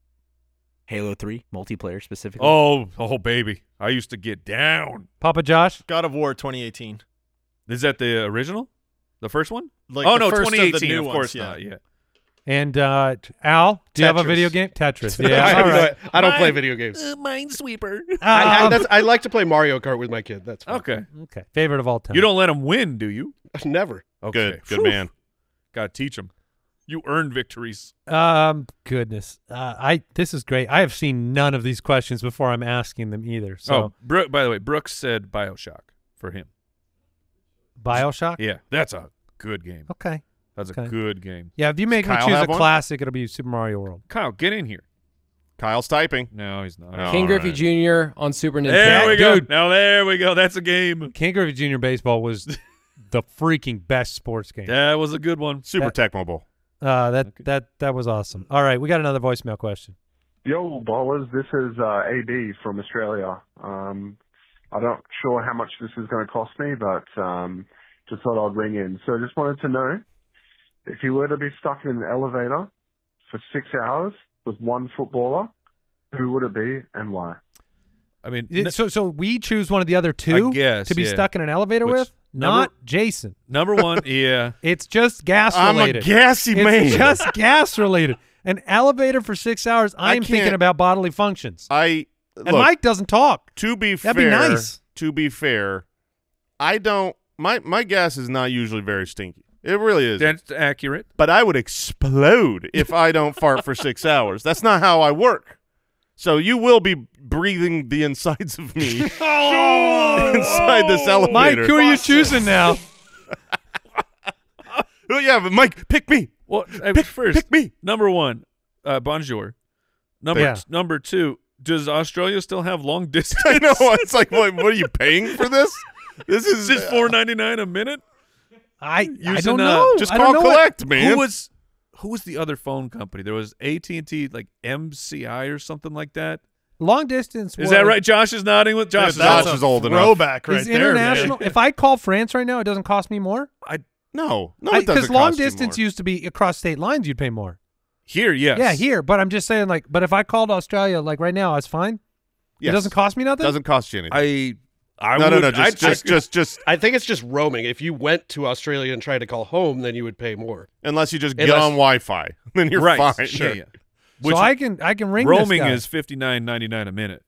Speaker 8: Halo 3 multiplayer specifically.
Speaker 2: Oh, baby. I used to get down.
Speaker 4: Papa Josh?
Speaker 7: God of War 2018.
Speaker 2: Is that the original? The first one?
Speaker 7: Like
Speaker 2: oh,
Speaker 7: the
Speaker 2: no,
Speaker 7: first of the
Speaker 2: 2018.
Speaker 7: new
Speaker 2: Of
Speaker 7: ones,
Speaker 2: course
Speaker 7: yeah.
Speaker 2: not. Yeah.
Speaker 4: And Al, do you have a
Speaker 5: Tetris.
Speaker 4: video game? Tetris.
Speaker 5: I,
Speaker 4: Yeah.
Speaker 5: have
Speaker 4: all
Speaker 5: no-
Speaker 4: right.
Speaker 5: I don't play video games.
Speaker 2: Minesweeper.
Speaker 5: I like to play Mario Kart with my kid. That's fine.
Speaker 2: Okay.
Speaker 4: Okay. Favorite of all time.
Speaker 2: You don't let him win, do you?
Speaker 5: Never.
Speaker 2: Okay.
Speaker 1: Good man.
Speaker 2: Got to teach him. You earn victories.
Speaker 4: Goodness. This is great. I have seen none of these questions before I'm asking them either. So
Speaker 2: By the way, Brooks said BioShock for him.
Speaker 4: BioShock?
Speaker 2: Yeah, that's a good game.
Speaker 4: Okay.
Speaker 2: That's
Speaker 4: Okay.
Speaker 2: a good game.
Speaker 4: Yeah, if you make me
Speaker 1: Kyle
Speaker 4: choose a
Speaker 1: have one?
Speaker 4: classic, it'll be Super Mario World.
Speaker 2: Kyle, get in here.
Speaker 1: Kyle's typing.
Speaker 2: No, he's not.
Speaker 1: Oh.
Speaker 9: King
Speaker 1: All
Speaker 9: Griffey
Speaker 1: right.
Speaker 9: Jr. on Super Nintendo.
Speaker 2: There we go.
Speaker 4: Dude.
Speaker 2: Now there we go. That's a game.
Speaker 4: King Griffey Jr. Baseball was the freaking best sports game.
Speaker 2: That was a good one.
Speaker 1: Super Tecmo Bowl.
Speaker 4: That was awesome. All right, we got another voicemail question.
Speaker 10: Yo, ballers, this is AB from Australia. I'm not sure how much this is going to cost me, but just thought I'd ring in. So just wanted to know, if you were to be stuck in an elevator for 6 hours with one footballer, who would it be and why?
Speaker 2: I mean,
Speaker 4: So we choose one of the other two
Speaker 2: I guess,
Speaker 4: to be
Speaker 2: yeah.
Speaker 4: stuck in an elevator
Speaker 2: Which-
Speaker 4: with? Not Jason.
Speaker 2: number one, yeah.
Speaker 4: It's just gas
Speaker 1: I'm a
Speaker 4: related.
Speaker 1: gassy
Speaker 4: It's
Speaker 1: man.
Speaker 4: just gas related. An elevator for 6 hours, I'm thinking
Speaker 1: can't-
Speaker 4: about bodily functions.
Speaker 1: And
Speaker 4: And Mike doesn't talk.
Speaker 1: To be
Speaker 4: That'd be
Speaker 1: fair,
Speaker 4: nice.
Speaker 1: To be fair, I don't my gas is not usually very stinky. It really is.
Speaker 2: That's accurate.
Speaker 1: But I would explode if I don't fart for 6 hours. That's not how I work. So you will be breathing the insides of me inside this elevator.
Speaker 4: Mike, who are you choosing now?
Speaker 1: Oh, yeah, but Mike, pick me.
Speaker 2: Well, first,
Speaker 1: pick me.
Speaker 2: Number one, bonjour. Number two, does Australia still have long distance?
Speaker 1: I know. It's like, what are you paying for this? This is
Speaker 2: $4.99 a minute.
Speaker 4: I don't know.
Speaker 1: Just call collect, man.
Speaker 2: Who was the other phone company? There was AT&T, like MCI or something like that.
Speaker 4: Long distance.
Speaker 2: Is that right? Josh is nodding with Josh.
Speaker 1: Josh is old enough.
Speaker 7: Throwback right
Speaker 4: Is
Speaker 7: there,
Speaker 4: international.
Speaker 7: man.
Speaker 4: If I call France right now, it doesn't cost me more.
Speaker 1: No, it doesn't.
Speaker 4: Because long
Speaker 1: cost you
Speaker 4: distance
Speaker 1: more.
Speaker 4: used to be across state lines, you'd pay more.
Speaker 2: Here, yes.
Speaker 4: Yeah, here. But I'm just saying, like, but if I called Australia, like right now, it's fine.
Speaker 1: Yes.
Speaker 4: It doesn't cost me nothing.
Speaker 1: Doesn't cost you anything.
Speaker 2: No.
Speaker 1: Just
Speaker 5: I think it's just roaming. If you went to Australia and tried to call home, then you would pay more.
Speaker 1: unless you just get on Wi-Fi, then you're
Speaker 2: right.
Speaker 1: fine.
Speaker 2: Sure. Yeah.
Speaker 4: So I can ring
Speaker 2: roaming
Speaker 4: this guy.
Speaker 2: is $59.99 a minute.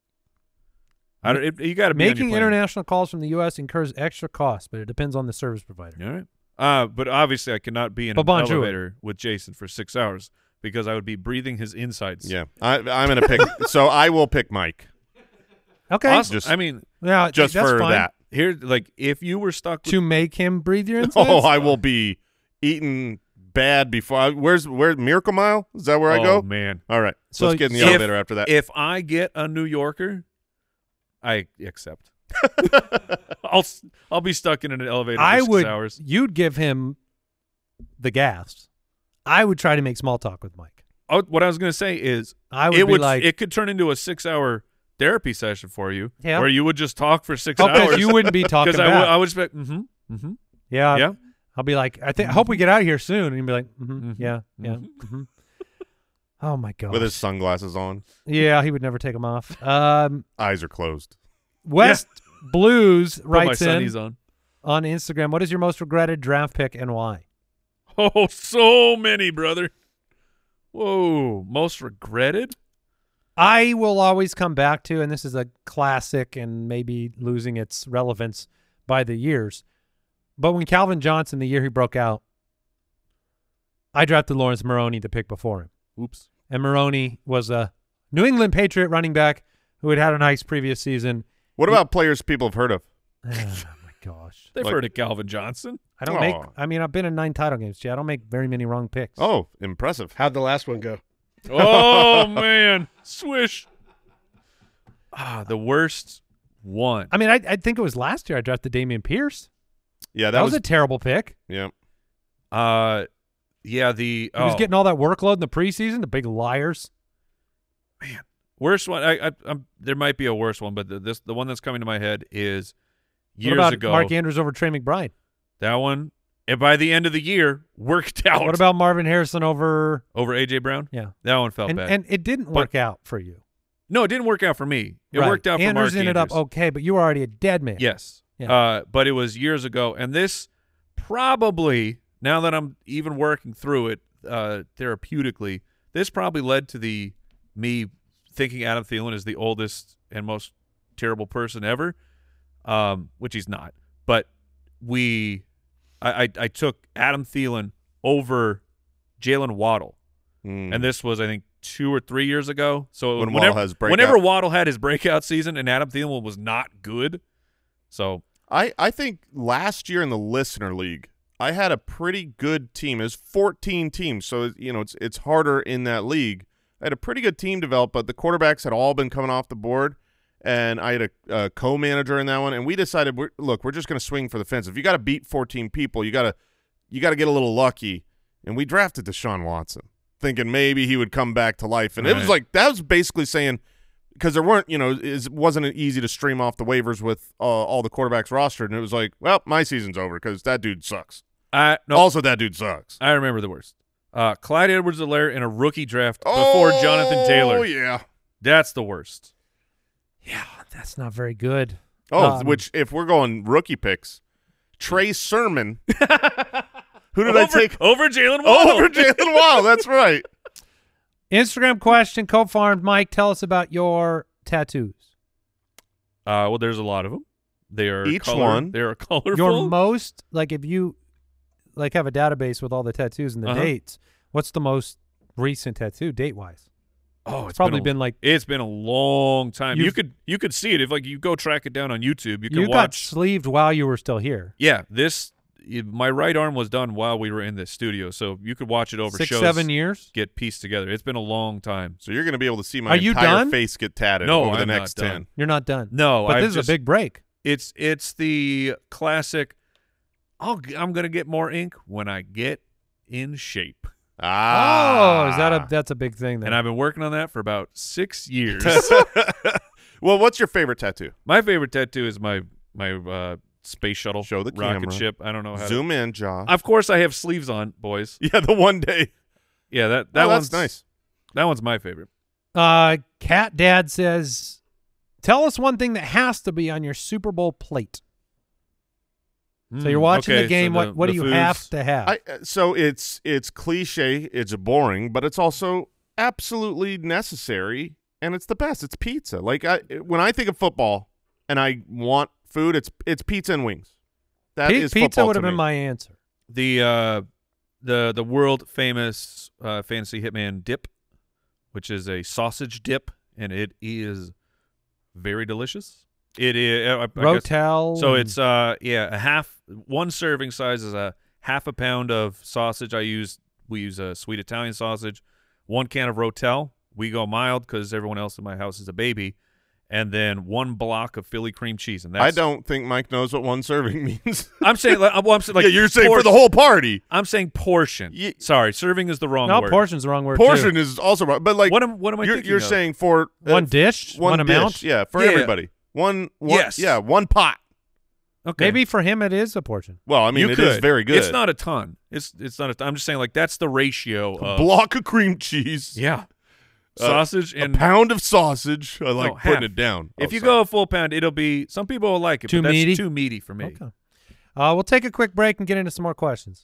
Speaker 2: You got to be on
Speaker 4: Making
Speaker 2: your plan.
Speaker 4: international calls from the U.S. incurs extra costs, but it depends on the service provider.
Speaker 2: All right. But obviously, I cannot be in an
Speaker 4: Bonjour.
Speaker 2: elevator with Jason for 6 hours because I would be breathing his insides.
Speaker 1: Yeah, I'm gonna pick. So I will pick Mike.
Speaker 4: Okay.
Speaker 2: Awesome.
Speaker 1: Just-
Speaker 2: I mean,
Speaker 4: Yeah,
Speaker 1: Just
Speaker 4: that's
Speaker 1: for
Speaker 4: fine.
Speaker 1: that.
Speaker 2: here, like, if you were stuck with
Speaker 4: To make him breathe your insides?
Speaker 1: Oh, I will be eating bad before. Where's Miracle Mile? Is that where I go?
Speaker 2: Oh, man.
Speaker 1: All right.
Speaker 4: So
Speaker 1: Let's get in the
Speaker 2: if-
Speaker 1: elevator after that.
Speaker 2: If I get a New Yorker, I accept. I'll be stuck in an elevator for 6 hours.
Speaker 4: You'd give him the gas. I would try to make small talk with Mike.
Speaker 2: Oh, what I was going to say is
Speaker 4: I would be like,
Speaker 2: it could turn into a 6 hour therapy session for you,
Speaker 4: Yeah.
Speaker 2: where you would just talk for 6
Speaker 4: because
Speaker 2: hours.
Speaker 4: you wouldn't be talking
Speaker 2: Because
Speaker 4: back.
Speaker 2: I would expect,
Speaker 4: yeah.
Speaker 2: yeah.
Speaker 4: I'll be like, I hope we get out of here soon. And he'd be like, yeah. Oh my god.
Speaker 1: With his sunglasses on,
Speaker 4: Yeah, he would never take them off.
Speaker 1: eyes are closed.
Speaker 4: West Blues
Speaker 2: Put my
Speaker 4: writes
Speaker 2: sunnies
Speaker 4: in
Speaker 2: on.
Speaker 4: Instagram, what is your most regretted draft pick and why?
Speaker 2: Oh, so many, brother. Whoa, most regretted?
Speaker 4: I will always come back to, and this is a classic and maybe losing its relevance by the years, but when Calvin Johnson, the year he broke out, I drafted Lawrence Maroney the pick before him.
Speaker 2: Oops.
Speaker 4: And Maroney was a New England Patriot running back who had had a nice previous season.
Speaker 1: What about players people have heard of?
Speaker 4: Oh, my gosh.
Speaker 2: They've
Speaker 1: Like-
Speaker 2: heard of Calvin Johnson.
Speaker 4: I don't I've been in 9 title games, Jay. I don't make very many wrong picks.
Speaker 1: Oh, impressive.
Speaker 5: How'd the last one go?
Speaker 2: Oh, man. Swish. The worst one.
Speaker 4: I mean, I think it was last year I drafted Dameon Pierce.
Speaker 1: Yeah,
Speaker 4: That was a terrible pick.
Speaker 1: yeah.
Speaker 2: Yeah,
Speaker 4: He was getting all that workload in the preseason, the big liars.
Speaker 2: worst one. I'm there might be a worse one, but the one that's coming to my head is years
Speaker 4: what about
Speaker 2: ago.
Speaker 4: Mark Andrews over Trey McBride?
Speaker 2: That one, and by the end of the year, worked out.
Speaker 4: What about Marvin Harrison over
Speaker 2: AJ Brown?
Speaker 4: Yeah.
Speaker 2: That one felt
Speaker 4: and,
Speaker 2: bad.
Speaker 4: and it didn't work out for you.
Speaker 2: No, it didn't work out for me. It
Speaker 4: Right.
Speaker 2: worked out for
Speaker 4: Andrews
Speaker 2: Mark
Speaker 4: ended
Speaker 2: Andrews.
Speaker 4: up okay, but you were already a dead man.
Speaker 2: Yes.
Speaker 4: Yeah.
Speaker 2: But it was years ago, and this probably, now that I'm even working through it therapeutically, this probably led to me thinking Adam Thielen is the oldest and most terrible person ever, which he's not. But I took Adam Thielen over Jalen Waddle, and this was, I think, 2 or 3 years ago. So
Speaker 1: When Waddle has breakout.
Speaker 2: whenever Waddle had his breakout season and Adam Thielen was not good, so
Speaker 1: I think last year in the Listener League, I had a pretty good team. It was 14 teams, so it's harder in that league. I had a pretty good team developed, but the quarterbacks had all been coming off the board, and I had a co-manager in that one, and we decided, we're just going to swing for the fence. If you got to beat 14 people, you got to get a little lucky, and we drafted Deshaun Watson, thinking maybe he would come back to life, and it was like that was basically saying, because there weren't, it wasn't easy to stream off the waivers with all the quarterbacks rostered, and it was like, well, my season's over because that dude sucks.
Speaker 2: No,
Speaker 1: Also, that dude sucks.
Speaker 2: I remember the worst. Clyde Edwards-Helaire in a rookie draft before Jonathan Taylor.
Speaker 1: Oh, yeah.
Speaker 2: That's the worst.
Speaker 4: Yeah, that's not very good.
Speaker 1: Oh, which, if we're going rookie picks, Trey Sermon. Who did I take?
Speaker 2: Over Jalen Waddle.
Speaker 1: Over Jalen Waddle. That's right.
Speaker 4: Instagram question, co-farmed. Mike, tell us about your tattoos.
Speaker 2: Well, there's a lot of them. They are
Speaker 1: Each
Speaker 2: color,
Speaker 1: one.
Speaker 2: They are colorful.
Speaker 4: Your most, like if you like have a database with all the tattoos and the dates, what's the most recent tattoo date-wise?
Speaker 2: Oh,
Speaker 4: It's probably been like
Speaker 2: it's been a long time. You could see it if like you go track it down on YouTube. You can
Speaker 4: you got
Speaker 2: watch.
Speaker 4: sleeved while you were still here.
Speaker 2: Yeah, my right arm was done while we were in this studio, so you could watch it over
Speaker 4: 6-7 years.
Speaker 2: Get pieced together. It's been a long time.
Speaker 1: So you're going to be able to see my
Speaker 4: Are you
Speaker 1: entire
Speaker 4: done?
Speaker 1: face get tatted
Speaker 2: No,
Speaker 1: over the
Speaker 2: I'm
Speaker 1: next
Speaker 2: not
Speaker 1: 10.
Speaker 2: done.
Speaker 4: You're not done.
Speaker 2: No,
Speaker 4: but
Speaker 2: I've
Speaker 4: this is a big break.
Speaker 2: It's the classic. I'm gonna get more ink when I get in shape.
Speaker 4: That's a big thing then.
Speaker 2: And I've been working on that for about 6 years.
Speaker 1: Well, what's your favorite tattoo?
Speaker 2: My favorite tattoo is my space shuttle.
Speaker 1: Show the
Speaker 2: rocket
Speaker 1: camera.
Speaker 2: ship. I don't know how.
Speaker 1: Zoom in, Josh.
Speaker 2: Of course, I have sleeves on, boys.
Speaker 1: Yeah, the one day.
Speaker 2: Yeah, that
Speaker 1: Oh,
Speaker 2: one's
Speaker 1: that's nice.
Speaker 2: That one's my favorite.
Speaker 4: Cat Dad says, tell us one thing that has to be on your Super Bowl plate. So you're watching
Speaker 2: okay,
Speaker 4: the game.
Speaker 2: so
Speaker 4: What do you
Speaker 2: foods.
Speaker 4: have to have?
Speaker 1: So it's cliche, it's boring, but it's also absolutely necessary, and it's the best. It's pizza. Like when I think of football and I want food, it's pizza and wings. That is
Speaker 4: pizza
Speaker 1: football
Speaker 4: would
Speaker 1: to
Speaker 4: have been
Speaker 1: me.
Speaker 4: my answer.
Speaker 2: The world famous fantasy hitman dip, which is a sausage dip, and it is very delicious. It is I guess-
Speaker 4: Rotel.
Speaker 2: So it's one serving size is a half a pound of sausage. We use a sweet Italian sausage, 1 can of Rotel. We go mild because everyone else in my house is a baby, and then 1 block of Philly cream cheese. And that's,
Speaker 1: I don't think Mike knows what one serving means.
Speaker 2: I'm saying like
Speaker 1: yeah, you're saying for the whole party.
Speaker 2: I'm saying portion. Sorry, serving is the wrong
Speaker 4: no,
Speaker 2: word.
Speaker 4: portion's the wrong word.
Speaker 1: Portion
Speaker 4: too.
Speaker 1: is also wrong, but like
Speaker 2: What am I thinking
Speaker 1: You're
Speaker 2: of?
Speaker 1: saying for
Speaker 4: one dish, one
Speaker 1: dish,
Speaker 4: amount.
Speaker 1: yeah, for
Speaker 2: Yeah.
Speaker 1: everybody. One,
Speaker 2: Yes.
Speaker 1: yeah, one pot.
Speaker 2: Okay.
Speaker 4: Maybe for him it is a portion.
Speaker 1: Well, I mean,
Speaker 2: You
Speaker 1: it is
Speaker 2: could.
Speaker 1: very good.
Speaker 2: It's not a ton. It's not a ton. I'm just saying like that's the ratio
Speaker 1: a
Speaker 2: of
Speaker 1: block of cream cheese.
Speaker 2: yeah. Sausage and
Speaker 1: a pound of sausage. I like
Speaker 2: half.
Speaker 1: putting it down.
Speaker 2: If you
Speaker 1: sorry.
Speaker 2: go a full pound, it'll be some people will like it,
Speaker 4: Too
Speaker 2: but that's
Speaker 4: meaty?
Speaker 2: too meaty for me.
Speaker 4: Okay. We'll take a quick break and get into some more questions.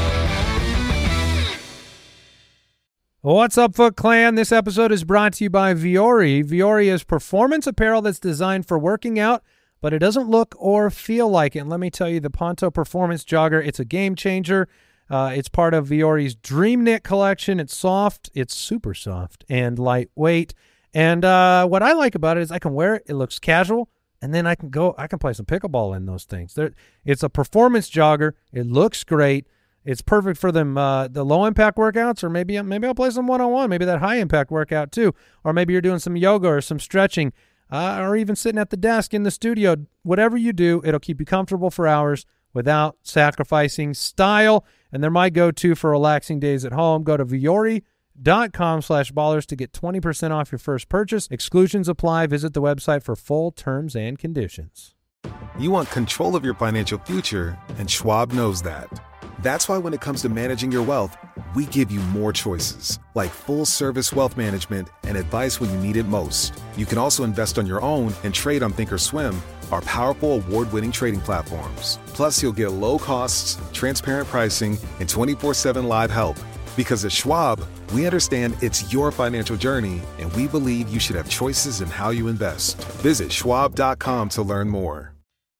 Speaker 4: What's up, Foot Clan? This episode is brought to you by Viore. Viore is performance apparel that's designed for working out, but it doesn't look or feel like it. And let me tell you, the Ponto Performance Jogger, it's a game changer. It's part of Viore's Dream Knit collection. It's soft. It's super soft and lightweight. And what I like about it is I can wear it. It looks casual. And then I can play some pickleball in those things. It's a performance jogger. It looks great. It's perfect for them, the low-impact workouts, or maybe I'll play some one-on-one, maybe that high-impact workout too, or maybe you're doing some yoga or some stretching, or even sitting at the desk in the studio. Whatever you do, it'll keep you comfortable for hours without sacrificing style, and they're my go-to for relaxing days at home. Go to Viore.com/ballers to get 20% off your first purchase. Exclusions apply. Visit the website for full terms and conditions.
Speaker 9: You want control of your financial future, and Schwab knows that. That's why when it comes to managing your wealth, we give you more choices, like full-service wealth management and advice when you need it most. You can also invest on your own and trade on Thinkorswim, our powerful award-winning trading platforms. Plus, you'll get low costs, transparent pricing, and 24/7 live help. Because at Schwab, we understand it's your financial journey, and we believe you should have choices in how you invest. Visit schwab.com to learn more.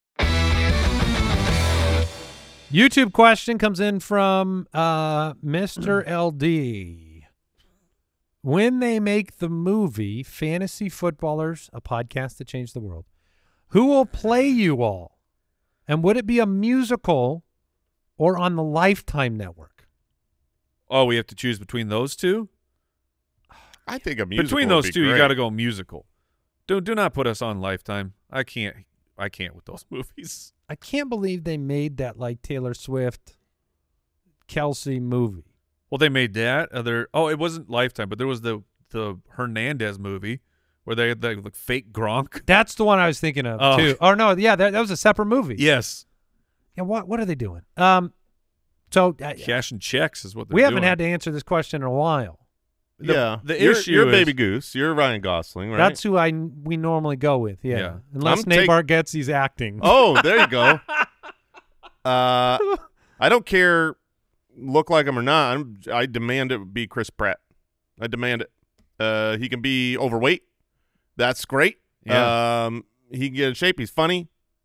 Speaker 4: YouTube question comes in from Mr. LD. When they make the movie Fantasy Footballers, a podcast that changed the world, who will play you all? And would it be a musical or on the Lifetime Network?
Speaker 2: Oh, we have to choose between those two?
Speaker 1: I think a musical
Speaker 2: Between
Speaker 1: would
Speaker 2: those
Speaker 1: be
Speaker 2: two, you
Speaker 1: great.
Speaker 2: got to go musical. Do not put us on Lifetime. I can't with those movies.
Speaker 4: I can't believe they made that like Taylor Swift, Kelsey movie.
Speaker 2: Well, they made that. It wasn't Lifetime, but there was the Hernandez movie where they had the fake Gronk.
Speaker 4: That's the one I was thinking of too. Oh no, yeah, that was a separate movie.
Speaker 2: Yes.
Speaker 4: Yeah, what are they doing? So
Speaker 2: Cash and checks is what they're
Speaker 4: we haven't
Speaker 2: doing.
Speaker 4: had to answer this question in a while.
Speaker 2: The
Speaker 1: you're,
Speaker 2: issue
Speaker 1: you're
Speaker 2: is-
Speaker 1: Baby Goose. You're Ryan Gosling, right?
Speaker 4: That's who we normally go with. Yeah,
Speaker 2: Yeah.
Speaker 4: unless
Speaker 1: I'm
Speaker 4: Nate
Speaker 1: take-
Speaker 4: Bargatze's acting.
Speaker 1: Oh, there you go. I don't care, look like him or not. I demand it would be Chris Pratt. I demand it. He can be overweight. That's great.
Speaker 2: Yeah.
Speaker 1: He can get in shape. He's funny.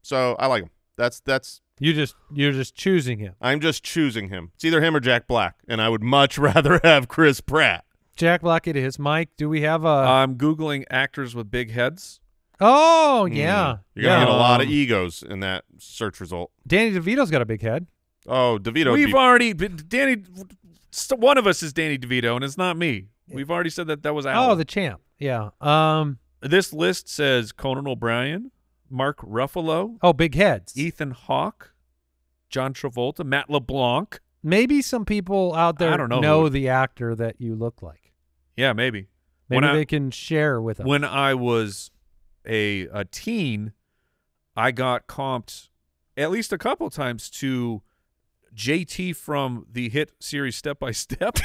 Speaker 1: So I like him. That's
Speaker 4: You're just choosing him.
Speaker 1: I'm just choosing him. It's either him or Jack Black, and I would much rather have Chris Pratt.
Speaker 4: Jack Black it is. Mike, do we have a
Speaker 2: I'm Googling actors with big heads.
Speaker 4: Oh, yeah.
Speaker 1: You're going to get a lot of egos in that search result.
Speaker 4: Danny DeVito's got a big head.
Speaker 1: Oh, DeVito.
Speaker 2: We've already Danny. One of us is Danny DeVito, and it's not me. We've already said that was Alan.
Speaker 4: Oh, the champ. Yeah.
Speaker 2: This list says Conan O'Brien, Mark Ruffalo.
Speaker 4: Oh, big heads.
Speaker 2: Ethan Hawke, John Travolta, Matt LeBlanc.
Speaker 4: Maybe some people out there
Speaker 2: I don't know
Speaker 4: the actor that you look like.
Speaker 2: Yeah, maybe.
Speaker 4: Maybe they can share with us.
Speaker 2: When I was a teen, I got comped at least a couple times to JT from the hit series Step by Step.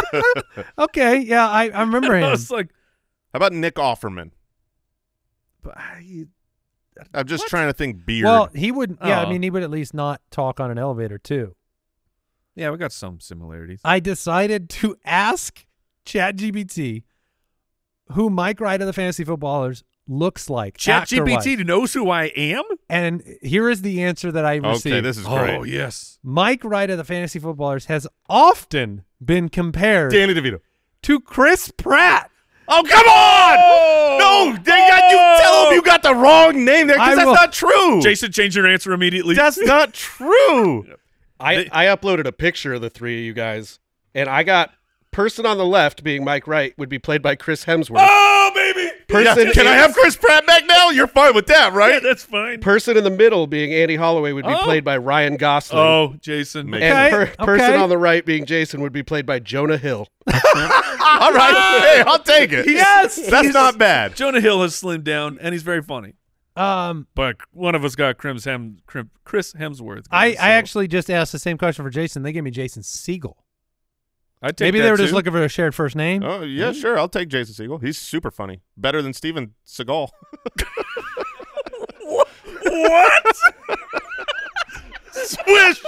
Speaker 4: Okay, yeah, I remember him.
Speaker 2: I was like,
Speaker 1: how about Nick Offerman?
Speaker 2: But
Speaker 1: I'm just trying to think beard.
Speaker 4: Well, he would. Yeah, I
Speaker 2: Oh.
Speaker 4: mean, he would at least not talk on an elevator too.
Speaker 2: yeah, we got some similarities.
Speaker 4: I decided to ask ChatGPT who Mike Wright of the Fantasy Footballers looks like. actor-wise.
Speaker 2: ChatGPT knows who I am?
Speaker 4: And here is the answer that I received.
Speaker 1: okay, this is great.
Speaker 2: Oh, yes.
Speaker 4: Mike Wright of the Fantasy Footballers has often been compared
Speaker 1: Danny DeVito.
Speaker 4: to Chris Pratt.
Speaker 1: Oh, come on! No, you tell him you got the wrong name there because
Speaker 4: I
Speaker 1: that's
Speaker 4: will-
Speaker 1: not true.
Speaker 2: Jason, change your answer immediately.
Speaker 1: That's not true.
Speaker 5: I uploaded a picture of the three of you guys, and I got person on the left being Mike Wright would be played by Chris Hemsworth.
Speaker 1: Oh, baby.
Speaker 5: Person
Speaker 1: Can I have Chris Pratt back now? You're fine with that, right?
Speaker 2: Yeah, that's fine.
Speaker 5: Person in the middle being Andy Holloway would be played by Ryan Gosling.
Speaker 2: Oh, Jason.
Speaker 5: And
Speaker 4: Okay,
Speaker 5: person
Speaker 4: okay.
Speaker 5: on the right being Jason would be played by Jonah Hill.
Speaker 1: All right. Hey, I'll take it.
Speaker 4: Yes!
Speaker 1: That's not bad.
Speaker 2: Jonah Hill has slimmed down, and he's very funny.
Speaker 4: Um,
Speaker 2: But one of us got Chris Hemsworth.
Speaker 4: I
Speaker 2: So
Speaker 4: actually just asked the same question for Jason. They gave me Jason Segel.
Speaker 2: I'd take
Speaker 4: Maybe
Speaker 2: that
Speaker 4: they were just
Speaker 2: too.
Speaker 4: looking for a shared first name.
Speaker 1: Oh, yeah, sure. I'll take Jason Segel. He's super funny. Better than Steven Seagal.
Speaker 2: What?
Speaker 1: Swish!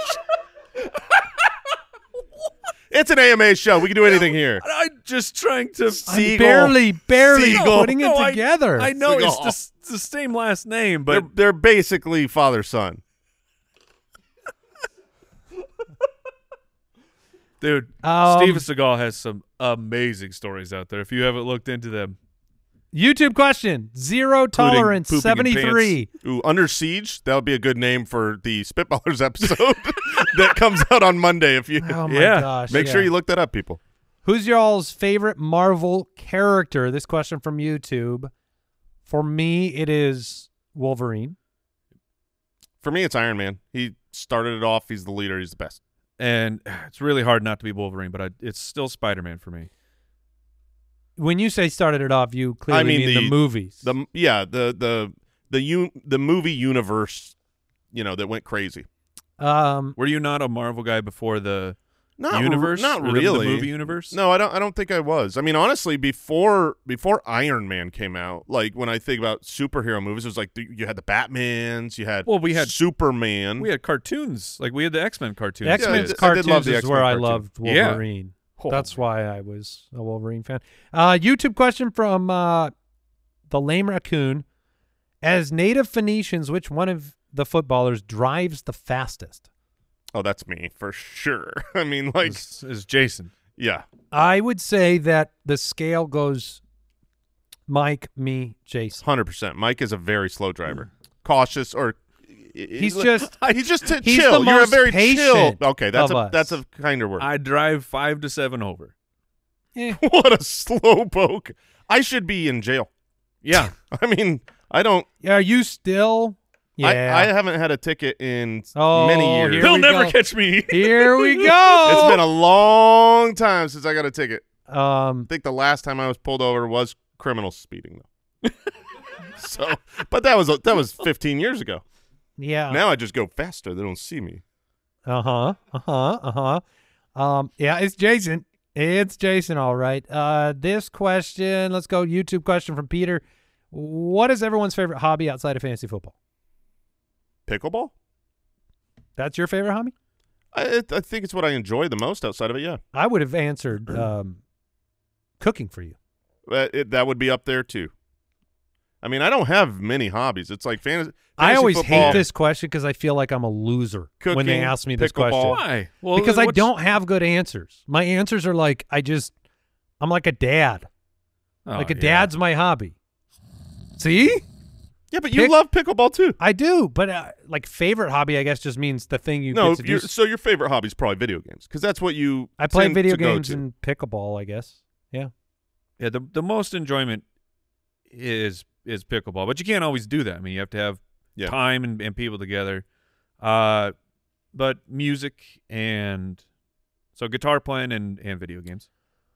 Speaker 1: It's an AMA show. We can do anything here.
Speaker 2: I'm just trying to.
Speaker 4: I'm
Speaker 1: Segel.
Speaker 4: barely
Speaker 1: Segel.
Speaker 4: putting it
Speaker 2: No,
Speaker 4: together.
Speaker 2: I know
Speaker 1: Seagal.
Speaker 2: it's the same last name, but
Speaker 1: They're basically father-son.
Speaker 2: dude, Steven Seagal has some amazing stories out there. If you haven't looked into them,
Speaker 4: YouTube question. Zero tolerance.
Speaker 2: pooping in
Speaker 4: 73.
Speaker 1: Ooh, Under Siege. That would be a good name for the Spitballers episode that comes out on Monday. If you
Speaker 4: Oh my
Speaker 2: Yeah.
Speaker 4: gosh.
Speaker 1: make sure
Speaker 4: yeah.
Speaker 1: you look that up, people.
Speaker 4: Who's y'all's favorite Marvel character? This question from YouTube. For me, it is Wolverine.
Speaker 1: For me, it's Iron Man. He started it off. He's the leader. He's the best.
Speaker 2: and it's really hard not to be Wolverine, but it's still Spider-Man for me.
Speaker 4: When you say started it off, you clearly mean the movies.
Speaker 1: The movie universe, that went crazy.
Speaker 2: Were you not a Marvel guy before the universe?
Speaker 1: Not
Speaker 2: or
Speaker 1: really.
Speaker 2: The movie universe?
Speaker 1: No, I don't think I was. I mean, honestly, before Iron Man came out, like when I think about superhero movies, it was like you had the Batmans, you had
Speaker 2: we had
Speaker 1: Superman.
Speaker 2: We had cartoons. Like we had the X-Men cartoons.
Speaker 4: X-Men
Speaker 1: I did
Speaker 4: cartoons
Speaker 1: love the
Speaker 4: is
Speaker 1: X-Men
Speaker 4: where I
Speaker 1: cartoon.
Speaker 4: loved
Speaker 2: Yeah.
Speaker 4: Wolverine.
Speaker 2: Oh,
Speaker 4: That's why I was a Wolverine fan. YouTube question from the Lame Raccoon. As native Phoenicians, which one of the footballers drives the fastest?
Speaker 1: Oh, that's me for sure. I mean, like,
Speaker 2: is Jason.
Speaker 1: Yeah.
Speaker 4: I would say that the scale goes Mike, me, Jason.
Speaker 1: 100%. Mike is a very slow driver. Cautious, or
Speaker 4: He's just
Speaker 1: he's just
Speaker 4: he's
Speaker 1: chill.
Speaker 4: the
Speaker 1: You're a
Speaker 4: most
Speaker 1: very chill.
Speaker 4: patient
Speaker 1: Okay, that's
Speaker 4: of
Speaker 1: a
Speaker 4: us.
Speaker 1: that's a kinder word.
Speaker 2: I drive 5 to 7 over.
Speaker 1: What a slow poke. I should be in jail.
Speaker 2: Yeah.
Speaker 1: I mean, I don't.
Speaker 4: Are you still? Yeah.
Speaker 1: I haven't had a ticket in
Speaker 4: Oh,
Speaker 1: many years.
Speaker 4: here
Speaker 2: He'll
Speaker 4: we
Speaker 2: never
Speaker 4: go.
Speaker 2: catch me.
Speaker 4: Here we go.
Speaker 1: It's been a long time since I got a ticket. I
Speaker 4: Um,
Speaker 1: think the last time I was pulled over was criminal speeding, though. So, but that was 15 years ago.
Speaker 4: yeah.
Speaker 1: Now I just go faster. They don't see me.
Speaker 4: Yeah, it's Jason. It's Jason, all right. This question, let's go YouTube question from Peter. What is everyone's favorite hobby outside of fantasy football?
Speaker 1: Pickleball?
Speaker 4: That's your favorite hobby?
Speaker 1: I think it's what I enjoy the most outside of it, yeah.
Speaker 4: I would have answered cooking for you.
Speaker 1: That would be up there, too. I mean, I don't have many hobbies. It's like fantasy
Speaker 4: I always
Speaker 1: football,
Speaker 4: hate this question because I feel like I'm a loser when they
Speaker 1: cooking,
Speaker 4: ask me this
Speaker 1: pickleball.
Speaker 4: question.
Speaker 2: Why? Well,
Speaker 4: Because I
Speaker 2: what's-
Speaker 4: don't have good answers. My answers are like I'm like a dad.
Speaker 2: Oh,
Speaker 4: Like a
Speaker 2: yeah.
Speaker 4: dad's my hobby. See?
Speaker 1: Yeah, but you love pickleball too.
Speaker 4: I do, but like favorite hobby, I guess, just means the thing you
Speaker 1: No,
Speaker 4: get to do.
Speaker 1: so your favorite hobby is probably video games because that's what you.
Speaker 4: I play
Speaker 1: tend
Speaker 4: video
Speaker 1: to go
Speaker 4: games
Speaker 1: to.
Speaker 4: and pickleball, I guess. Yeah.
Speaker 2: Yeah, the most enjoyment is pickleball, but you can't always do that. I mean, you have to have time and people together. But music and so guitar playing and video games.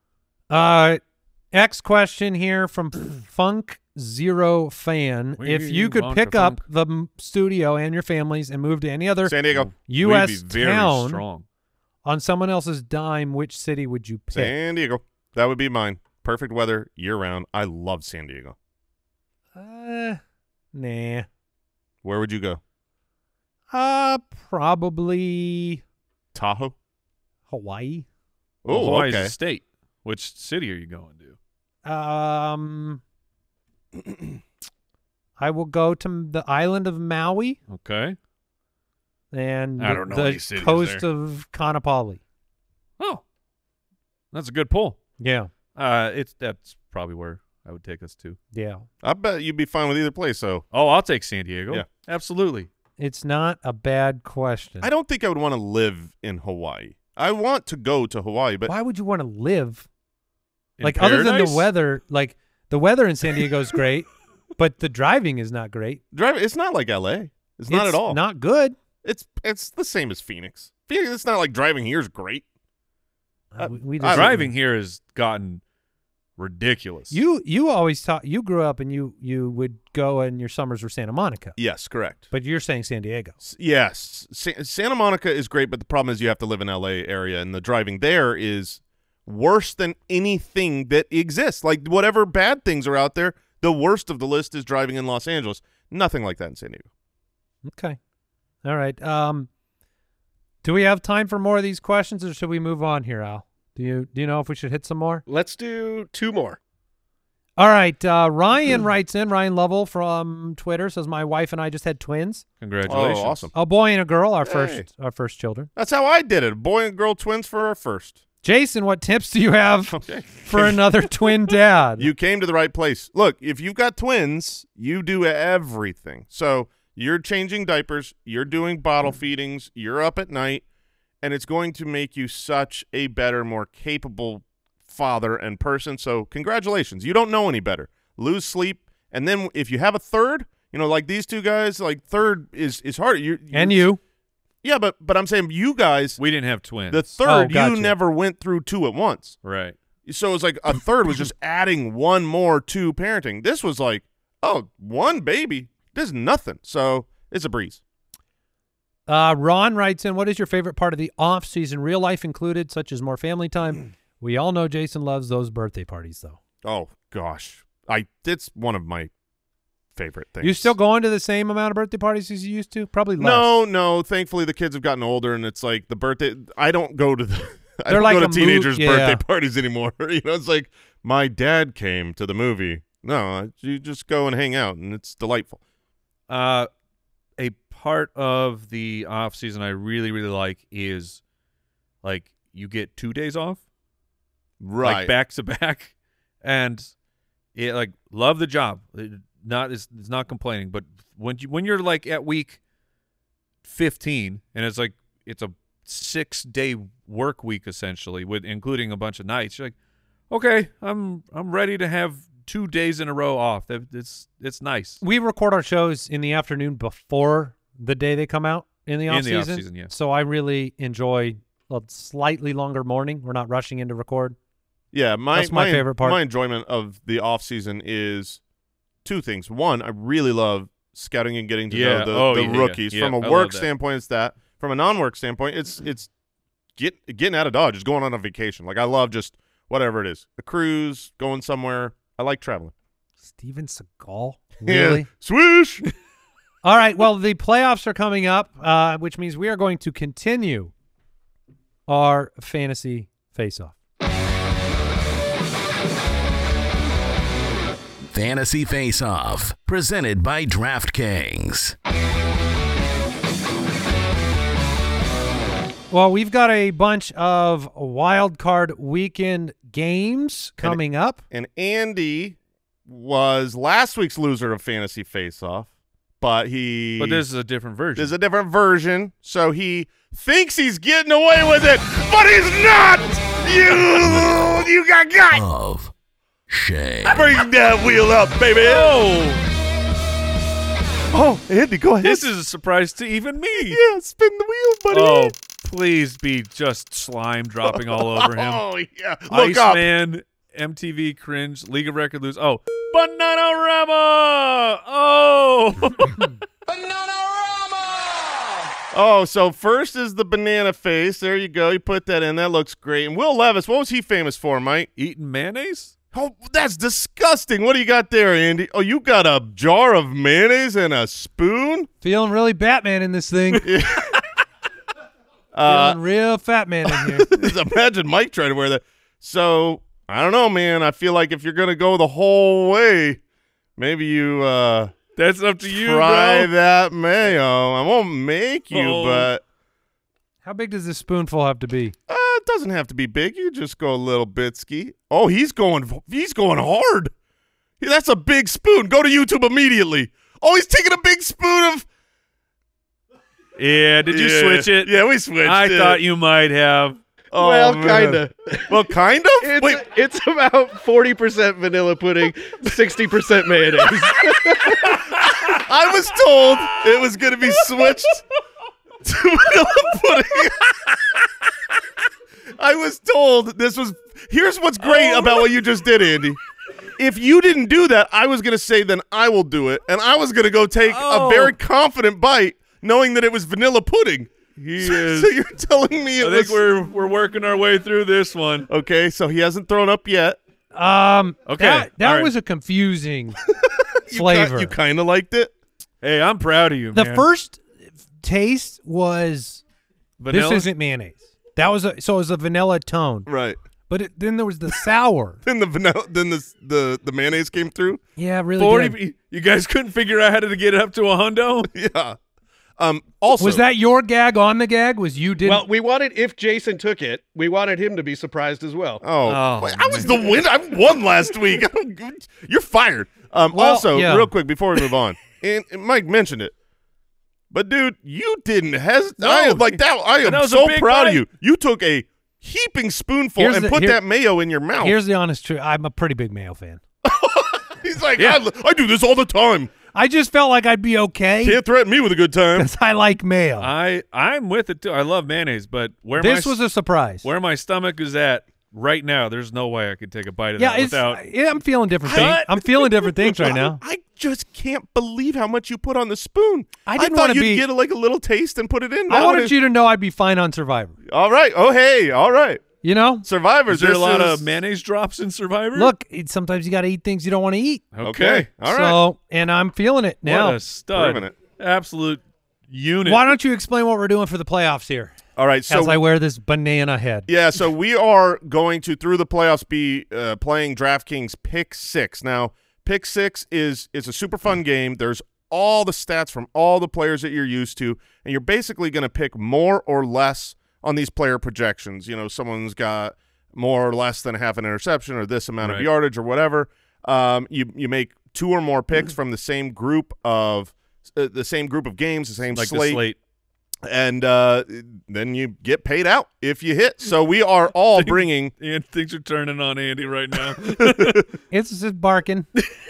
Speaker 4: X question here from Funk Zero Fan. If you could pick up the studio and your families and move to any other
Speaker 1: San Diego,
Speaker 4: U.S.
Speaker 2: We'd be very
Speaker 4: town
Speaker 2: strong.
Speaker 4: on someone else's dime, which city would you pick?
Speaker 1: San Diego. That would be mine. Perfect weather year round. I love San Diego.
Speaker 4: Nah.
Speaker 1: Where would you go?
Speaker 4: Probably
Speaker 1: Tahoe.
Speaker 4: Hawaii.
Speaker 1: Oh,
Speaker 2: Hawaii's
Speaker 1: okay.
Speaker 2: a state. Which city are you going to?
Speaker 4: I will go to the island of Maui
Speaker 2: Okay.
Speaker 4: and
Speaker 2: I don't know any
Speaker 4: the
Speaker 2: cities
Speaker 4: coast
Speaker 2: there.
Speaker 4: of Kaanapali.
Speaker 2: Oh, that's a good pull.
Speaker 4: Yeah.
Speaker 2: That's probably where I would take us to.
Speaker 4: Yeah.
Speaker 1: I bet you'd be fine with either place. So
Speaker 2: Oh, I'll take San Diego.
Speaker 1: Yeah.
Speaker 2: Absolutely.
Speaker 4: It's not a bad question.
Speaker 1: I don't think I would want to live in Hawaii. I want to go to Hawaii, but
Speaker 4: Why would you want to live?
Speaker 2: In
Speaker 4: Like other than the
Speaker 2: paradise?
Speaker 4: weather, like the weather in San Diego is great, but the driving is not great.
Speaker 1: it's not like L.A. It's not at all.
Speaker 4: Not good.
Speaker 1: It's the same as Phoenix. Phoenix. It's not like driving here is great.
Speaker 4: We
Speaker 1: I don't-
Speaker 2: Driving here has gotten ridiculous.
Speaker 4: You always thought you grew up and you would go and your summers were Santa Monica,
Speaker 1: Yes, correct.
Speaker 4: but you're saying San Diego.
Speaker 1: Yes, Santa Monica is great, but the problem is you have to live in L.A. area, and the driving there is worse than anything that exists. Like whatever bad things are out there, the worst of the list is driving in Los Angeles. Nothing like that in San Diego.
Speaker 4: Okay. All right. Do we have time for more of these questions, or should we move on here, Al? Do you know if we should hit some more?
Speaker 5: Let's do 2 more.
Speaker 4: All right. Ryan writes in. Ryan Lovell from Twitter says, "My wife and I just had twins,
Speaker 2: Congratulations.
Speaker 1: Oh, awesome.
Speaker 4: a boy and a girl. Our
Speaker 1: Hey.
Speaker 4: first children."
Speaker 1: That's how I did it. Boy and girl twins for our first.
Speaker 4: Jason, what tips do you have
Speaker 1: Okay.
Speaker 4: for another twin dad?
Speaker 1: You came to the right place. Look, if you've got twins, you do everything. So you're changing diapers, you're doing bottle feedings, you're up at night, and it's going to make you such a better, more capable father and person. So congratulations. You don't know any better. Lose sleep. And then if you have a third, like these two guys, like third is hard.
Speaker 4: And you.
Speaker 1: Yeah, but I'm saying you guys,
Speaker 2: We didn't have twins.
Speaker 1: the third,
Speaker 4: gotcha.
Speaker 1: you never went through 2 at once.
Speaker 2: right.
Speaker 1: So it's like a third was just adding one more to parenting. This was like, oh, one baby. This is nothing. So it's a breeze.
Speaker 4: Ron writes in, "What is your favorite part of the off season, real life included, such as more family time?" We all know Jason loves those birthday parties, though.
Speaker 1: Oh, gosh. It's one of my favorite things.
Speaker 4: You still going to the same amount of birthday parties as you used to? Probably less.
Speaker 1: No. Thankfully, the kids have gotten older, and it's like the birthday. I don't go to the. I
Speaker 4: They're
Speaker 1: don't
Speaker 4: like
Speaker 1: go
Speaker 4: a
Speaker 1: to teenagers'
Speaker 4: yeah.
Speaker 1: birthday parties anymore. It's like my dad came to the movie. No, you just go and hang out, and it's delightful.
Speaker 2: A part of the off season I really, really like is like you get 2 days off,
Speaker 1: Right.
Speaker 2: like back to back, and it like love the job. It's not complaining, but when you're like at week 15 and it's like it's a 6-day work week essentially, with including a bunch of nights, you're like, okay, I'm ready to have 2 days in a row off. It's nice.
Speaker 4: We record our shows in the afternoon before the day they come out in the off season.
Speaker 2: off-season, yeah.
Speaker 4: So I really enjoy a slightly longer morning. We're not rushing in to record.
Speaker 1: Yeah,
Speaker 4: That's my favorite part.
Speaker 1: My enjoyment of the off season is 2 things. One, I really love scouting and getting to know the rookies.
Speaker 2: Yeah,
Speaker 1: From a
Speaker 2: I
Speaker 1: work
Speaker 2: love that.
Speaker 1: standpoint, it's that. From a non-work standpoint, it's getting out of Dodge, just going on a vacation. Like I love just whatever it is, a cruise, going somewhere. I like traveling.
Speaker 4: Steven Seagal? Really?
Speaker 1: Yeah. Swoosh.
Speaker 4: All right. Well, the playoffs are coming up, which means we are going to continue our fantasy face-off.
Speaker 3: Fantasy Face-Off, presented by DraftKings.
Speaker 4: Well, we've got a bunch of wild card weekend games coming up.
Speaker 1: And Andy was last week's loser of Fantasy Face-Off, but
Speaker 2: this is a different version.
Speaker 1: This is a different version, so he thinks he's getting away with it, but he's not! You got!
Speaker 3: Of Shame.
Speaker 1: Bring that wheel up, baby! Oh, Andy, go ahead.
Speaker 2: This is a surprise to even me.
Speaker 1: Yeah, spin the wheel, buddy.
Speaker 2: Oh, please be just slime dropping all over him.
Speaker 1: Oh, yeah. Look
Speaker 2: Iceman, MTV Cringe, League of Record Lose. Oh, Bananarama! Oh!
Speaker 1: Bananarama! Oh, so first is the banana face. There you go. You put that in. That looks great. And Will Levis, what was he famous for, Mike?
Speaker 2: Eating mayonnaise?
Speaker 1: Oh, that's disgusting. What do you got there, Andy? Oh, you got a jar of mayonnaise and a spoon?
Speaker 4: Feeling really Batman in this thing. Feeling real fat man in here.
Speaker 1: Imagine Mike trying to wear that. So, I don't know, man. I feel like if you're going to go the whole way, maybe you
Speaker 2: that's up to you,
Speaker 1: try
Speaker 2: bro.
Speaker 1: that mayo. I won't make you, but
Speaker 4: how big does this spoonful have to be?
Speaker 1: It doesn't have to be big. You just go a little bitsky. Oh, he's going hard. That's a big spoon. Go to YouTube immediately. Oh, he's taking a big spoon of.
Speaker 2: Yeah, did you switch it?
Speaker 1: Yeah, we switched
Speaker 2: I thought you might have.
Speaker 1: Oh,
Speaker 5: well,
Speaker 1: man.
Speaker 5: kind of.
Speaker 1: Well, kind of?
Speaker 5: It's about 40% vanilla pudding, 60% mayonnaise.
Speaker 1: I was told it was going to be switched to vanilla pudding. I was told this was – here's what's great about what you just did, Andy. If you didn't do that, I was going to say then I will do it, and I was going to go take a very confident bite knowing that it was vanilla pudding. So you're telling me
Speaker 2: I think we're working our way through this one.
Speaker 1: Okay, so he hasn't thrown up yet.
Speaker 2: Okay.
Speaker 4: That was a confusing flavor.
Speaker 1: You kind of liked it?
Speaker 2: Hey, I'm proud of you,
Speaker 4: the
Speaker 2: man.
Speaker 4: first taste was
Speaker 2: Vanilla?
Speaker 4: This isn't mayonnaise. That was it was a vanilla tone.
Speaker 1: Right.
Speaker 4: But then there was the sour.
Speaker 1: Then the vanilla, then the mayonnaise came through.
Speaker 4: Yeah, really good.
Speaker 2: You guys couldn't figure out how to get it up to a hundo?
Speaker 1: Yeah. Also,
Speaker 4: was that your gag on the gag? Was you didn't?
Speaker 5: Well, we wanted, if Jason took it, we wanted him to be surprised as well.
Speaker 1: I was the winner. I won last week. You're fired. Real quick before we move on, and Mike mentioned it, but dude, you didn't hesitate.
Speaker 2: No.
Speaker 1: I am so proud of you. You took a heaping spoonful and put that mayo in your mouth.
Speaker 4: Here's the honest truth. I'm a pretty big mayo fan.
Speaker 1: He's like, I do this all the time.
Speaker 4: I just felt like I'd be okay.
Speaker 1: Can't threaten me with a good time.
Speaker 4: Because I like mayo.
Speaker 2: I'm with it too. I love mayonnaise, but
Speaker 4: this was a surprise.
Speaker 2: Where my stomach is at right now, there's no way I could take a bite of that without.
Speaker 4: Yeah, I'm feeling different things. I'm feeling different things right now.
Speaker 1: I just can't believe how much you put on the spoon.
Speaker 4: I didn't
Speaker 1: thought
Speaker 4: want to
Speaker 1: you'd get like a little taste and put it in.
Speaker 4: I wanted you to know I'd be fine on Survivor.
Speaker 1: All right. Oh, hey. All right.
Speaker 4: You know,
Speaker 1: Survivor.
Speaker 2: Is there a lot of mayonnaise drops in Survivor?
Speaker 4: Look, sometimes you got to eat things you don't want to eat.
Speaker 1: Okay. All right.
Speaker 4: So, and I'm feeling it now.
Speaker 2: What a stud.
Speaker 1: Proving it.
Speaker 2: Absolute unit.
Speaker 4: Why don't you explain what we're doing for the playoffs here?
Speaker 1: All right. So
Speaker 4: as I wear this banana head.
Speaker 1: Yeah. So we are going to, through the playoffs, be playing DraftKings Pick 6. Now, Pick 6 is a super fun game. There's all the stats from all the players that you're used to, and you're basically going to pick more or less on these player projections. You know, someone's got more or less than half an interception or this amount of yardage or whatever. You make two or more picks from the same group of games, the same slate. And then you get paid out if you hit. So we are all bringing.
Speaker 2: Things are turning on Andy right now.
Speaker 4: It's just barking.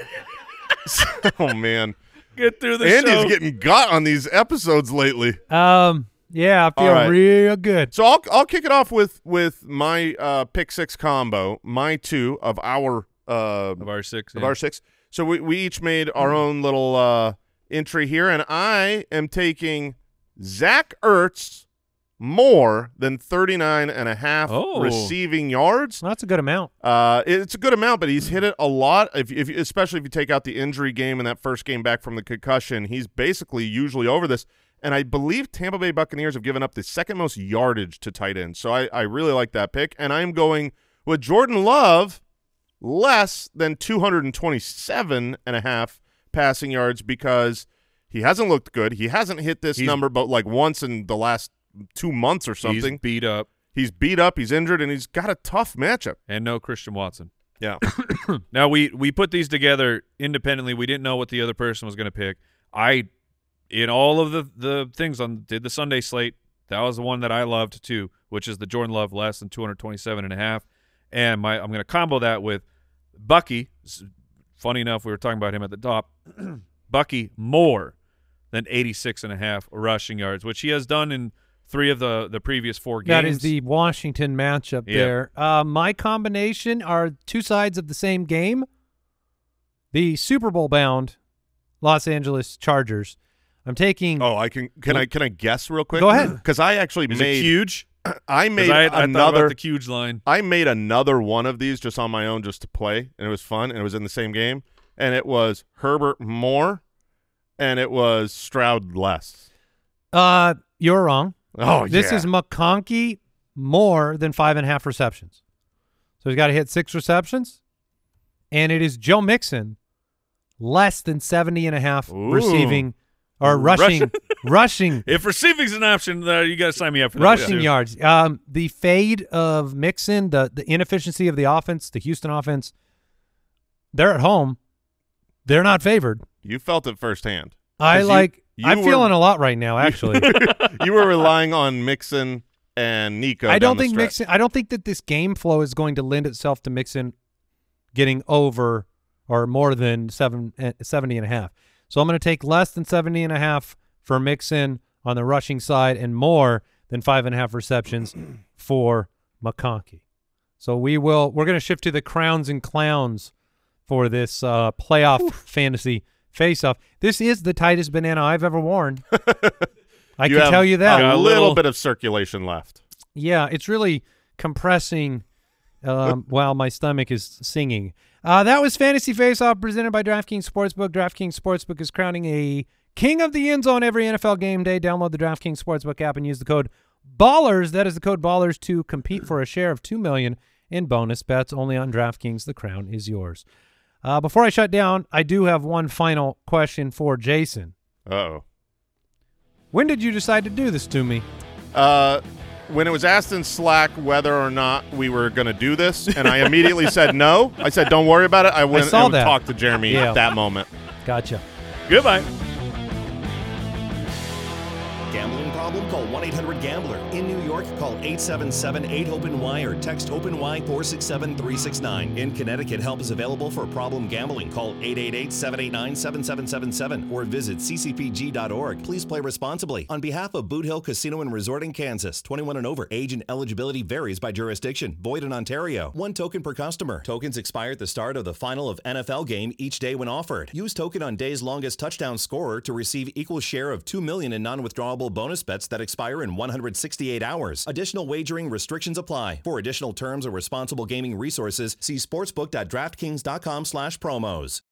Speaker 1: Oh man,
Speaker 2: get through the
Speaker 1: Andy's
Speaker 2: show.
Speaker 1: getting got on these episodes lately.
Speaker 4: Yeah, I feel real good.
Speaker 1: So I'll kick it off with my Pick 6 combo, my two of our
Speaker 2: six.
Speaker 1: Our six. So we each made our own little entry here, and I am taking Zach Ertz more than 39.5 receiving yards.
Speaker 4: Well, that's a good amount.
Speaker 1: It's a good amount, but he's hit it a lot. Especially if you take out the injury game and that first game back from the concussion, he's basically usually over this. And I believe Tampa Bay Buccaneers have given up the second most yardage to tight ends. So I really like that pick. And I'm going with Jordan Love less than 227.5 passing yards because he hasn't looked good. He hasn't hit this number but like once in the last 2 months or something.
Speaker 2: He's beat up.
Speaker 1: He's beat up. He's injured, and he's got a tough matchup.
Speaker 2: And no Christian Watson.
Speaker 1: Yeah.
Speaker 2: Now, we put these together independently. We didn't know what the other person was going to pick. In all of the things did the Sunday slate, that was the one that I loved too, which is the Jordan Love less than 227.5. And I'm going to combo that with Bucky. Funny enough, we were talking about him at the top. Bucky more than 86.5 rushing yards, which he has done in 3 of the previous 4 games.
Speaker 4: That is the Washington matchup there. My combination are 2 sides of the same game. The Super Bowl bound Los Angeles Chargers. I'm taking.
Speaker 1: Oh, can I guess real quick?
Speaker 4: Go ahead.
Speaker 1: Because I actually
Speaker 2: Is it huge?
Speaker 1: I made
Speaker 2: I thought
Speaker 1: another
Speaker 2: about the huge line.
Speaker 1: I made another one of these just on my own, just to play, and it was fun, and it was in the same game, and it was Herbert more, and it was Stroud less.
Speaker 4: You're wrong.
Speaker 1: Oh,
Speaker 4: This is McConkey more than 5.5 receptions. So he's got to hit 6 receptions, and it is Joe Mixon less than 70.5 receiving or rushing. rushing.
Speaker 2: If receiving's an option, you got to sign me up for that.
Speaker 4: Rushing yards. The fade of Mixon, the inefficiency of the offense, the Houston offense, they're at home. They're not favored.
Speaker 1: You felt it firsthand.
Speaker 4: I'm feeling a lot right now, actually.
Speaker 1: You were relying on Mixon and Nico.
Speaker 4: I don't think that this game flow is going to lend itself to Mixon getting over or more than 70.5. So I'm going to take less than 70.5 for Mixon on the rushing side and more than 5.5 receptions for McConkey. So we're going to shift to the crowns and clowns for this playoff fantasy face-off. This is the tightest banana I've ever worn. I can tell you that.
Speaker 1: A little bit of circulation left.
Speaker 4: Yeah, it's really compressing while my stomach is singing. That was Fantasy Face-Off presented by DraftKings Sportsbook. DraftKings Sportsbook is crowning a king of the end zone every NFL game day. Download the DraftKings Sportsbook app and use the code BALLERS. That is the code BALLERS to compete for a share of $2 million in bonus bets only on DraftKings. The crown is yours. Before I shut down, I do have one final question for Jason.
Speaker 1: Uh-oh.
Speaker 4: When did you decide to do this to me?
Speaker 1: When it was asked in Slack whether or not we were going to do this, and I immediately said no. I said, don't worry about it. I went and talked to Jeremy at that moment.
Speaker 4: Gotcha.
Speaker 2: Goodbye.
Speaker 11: Gambling problem? Call 1-800-GAMBLER. In New York, call 877-8-OPEN-Y or text OPEN-Y 467-369. In Connecticut, help is available for problem gambling. Call 888-789-7777 or visit ccpg.org. Please play responsibly. On behalf of Boot Hill Casino and Resort in Kansas, 21 and over. Age and eligibility varies by jurisdiction. Void in Ontario. 1 token per customer. Tokens expire at the start of the final of NFL game each day when offered. Use token on day's longest touchdown scorer to receive equal share of $2 million in non-withdrawable bonus bets that expire in 168 hours. Additional wagering restrictions apply. For additional terms or responsible gaming resources, see sportsbook.draftkings.com/promos.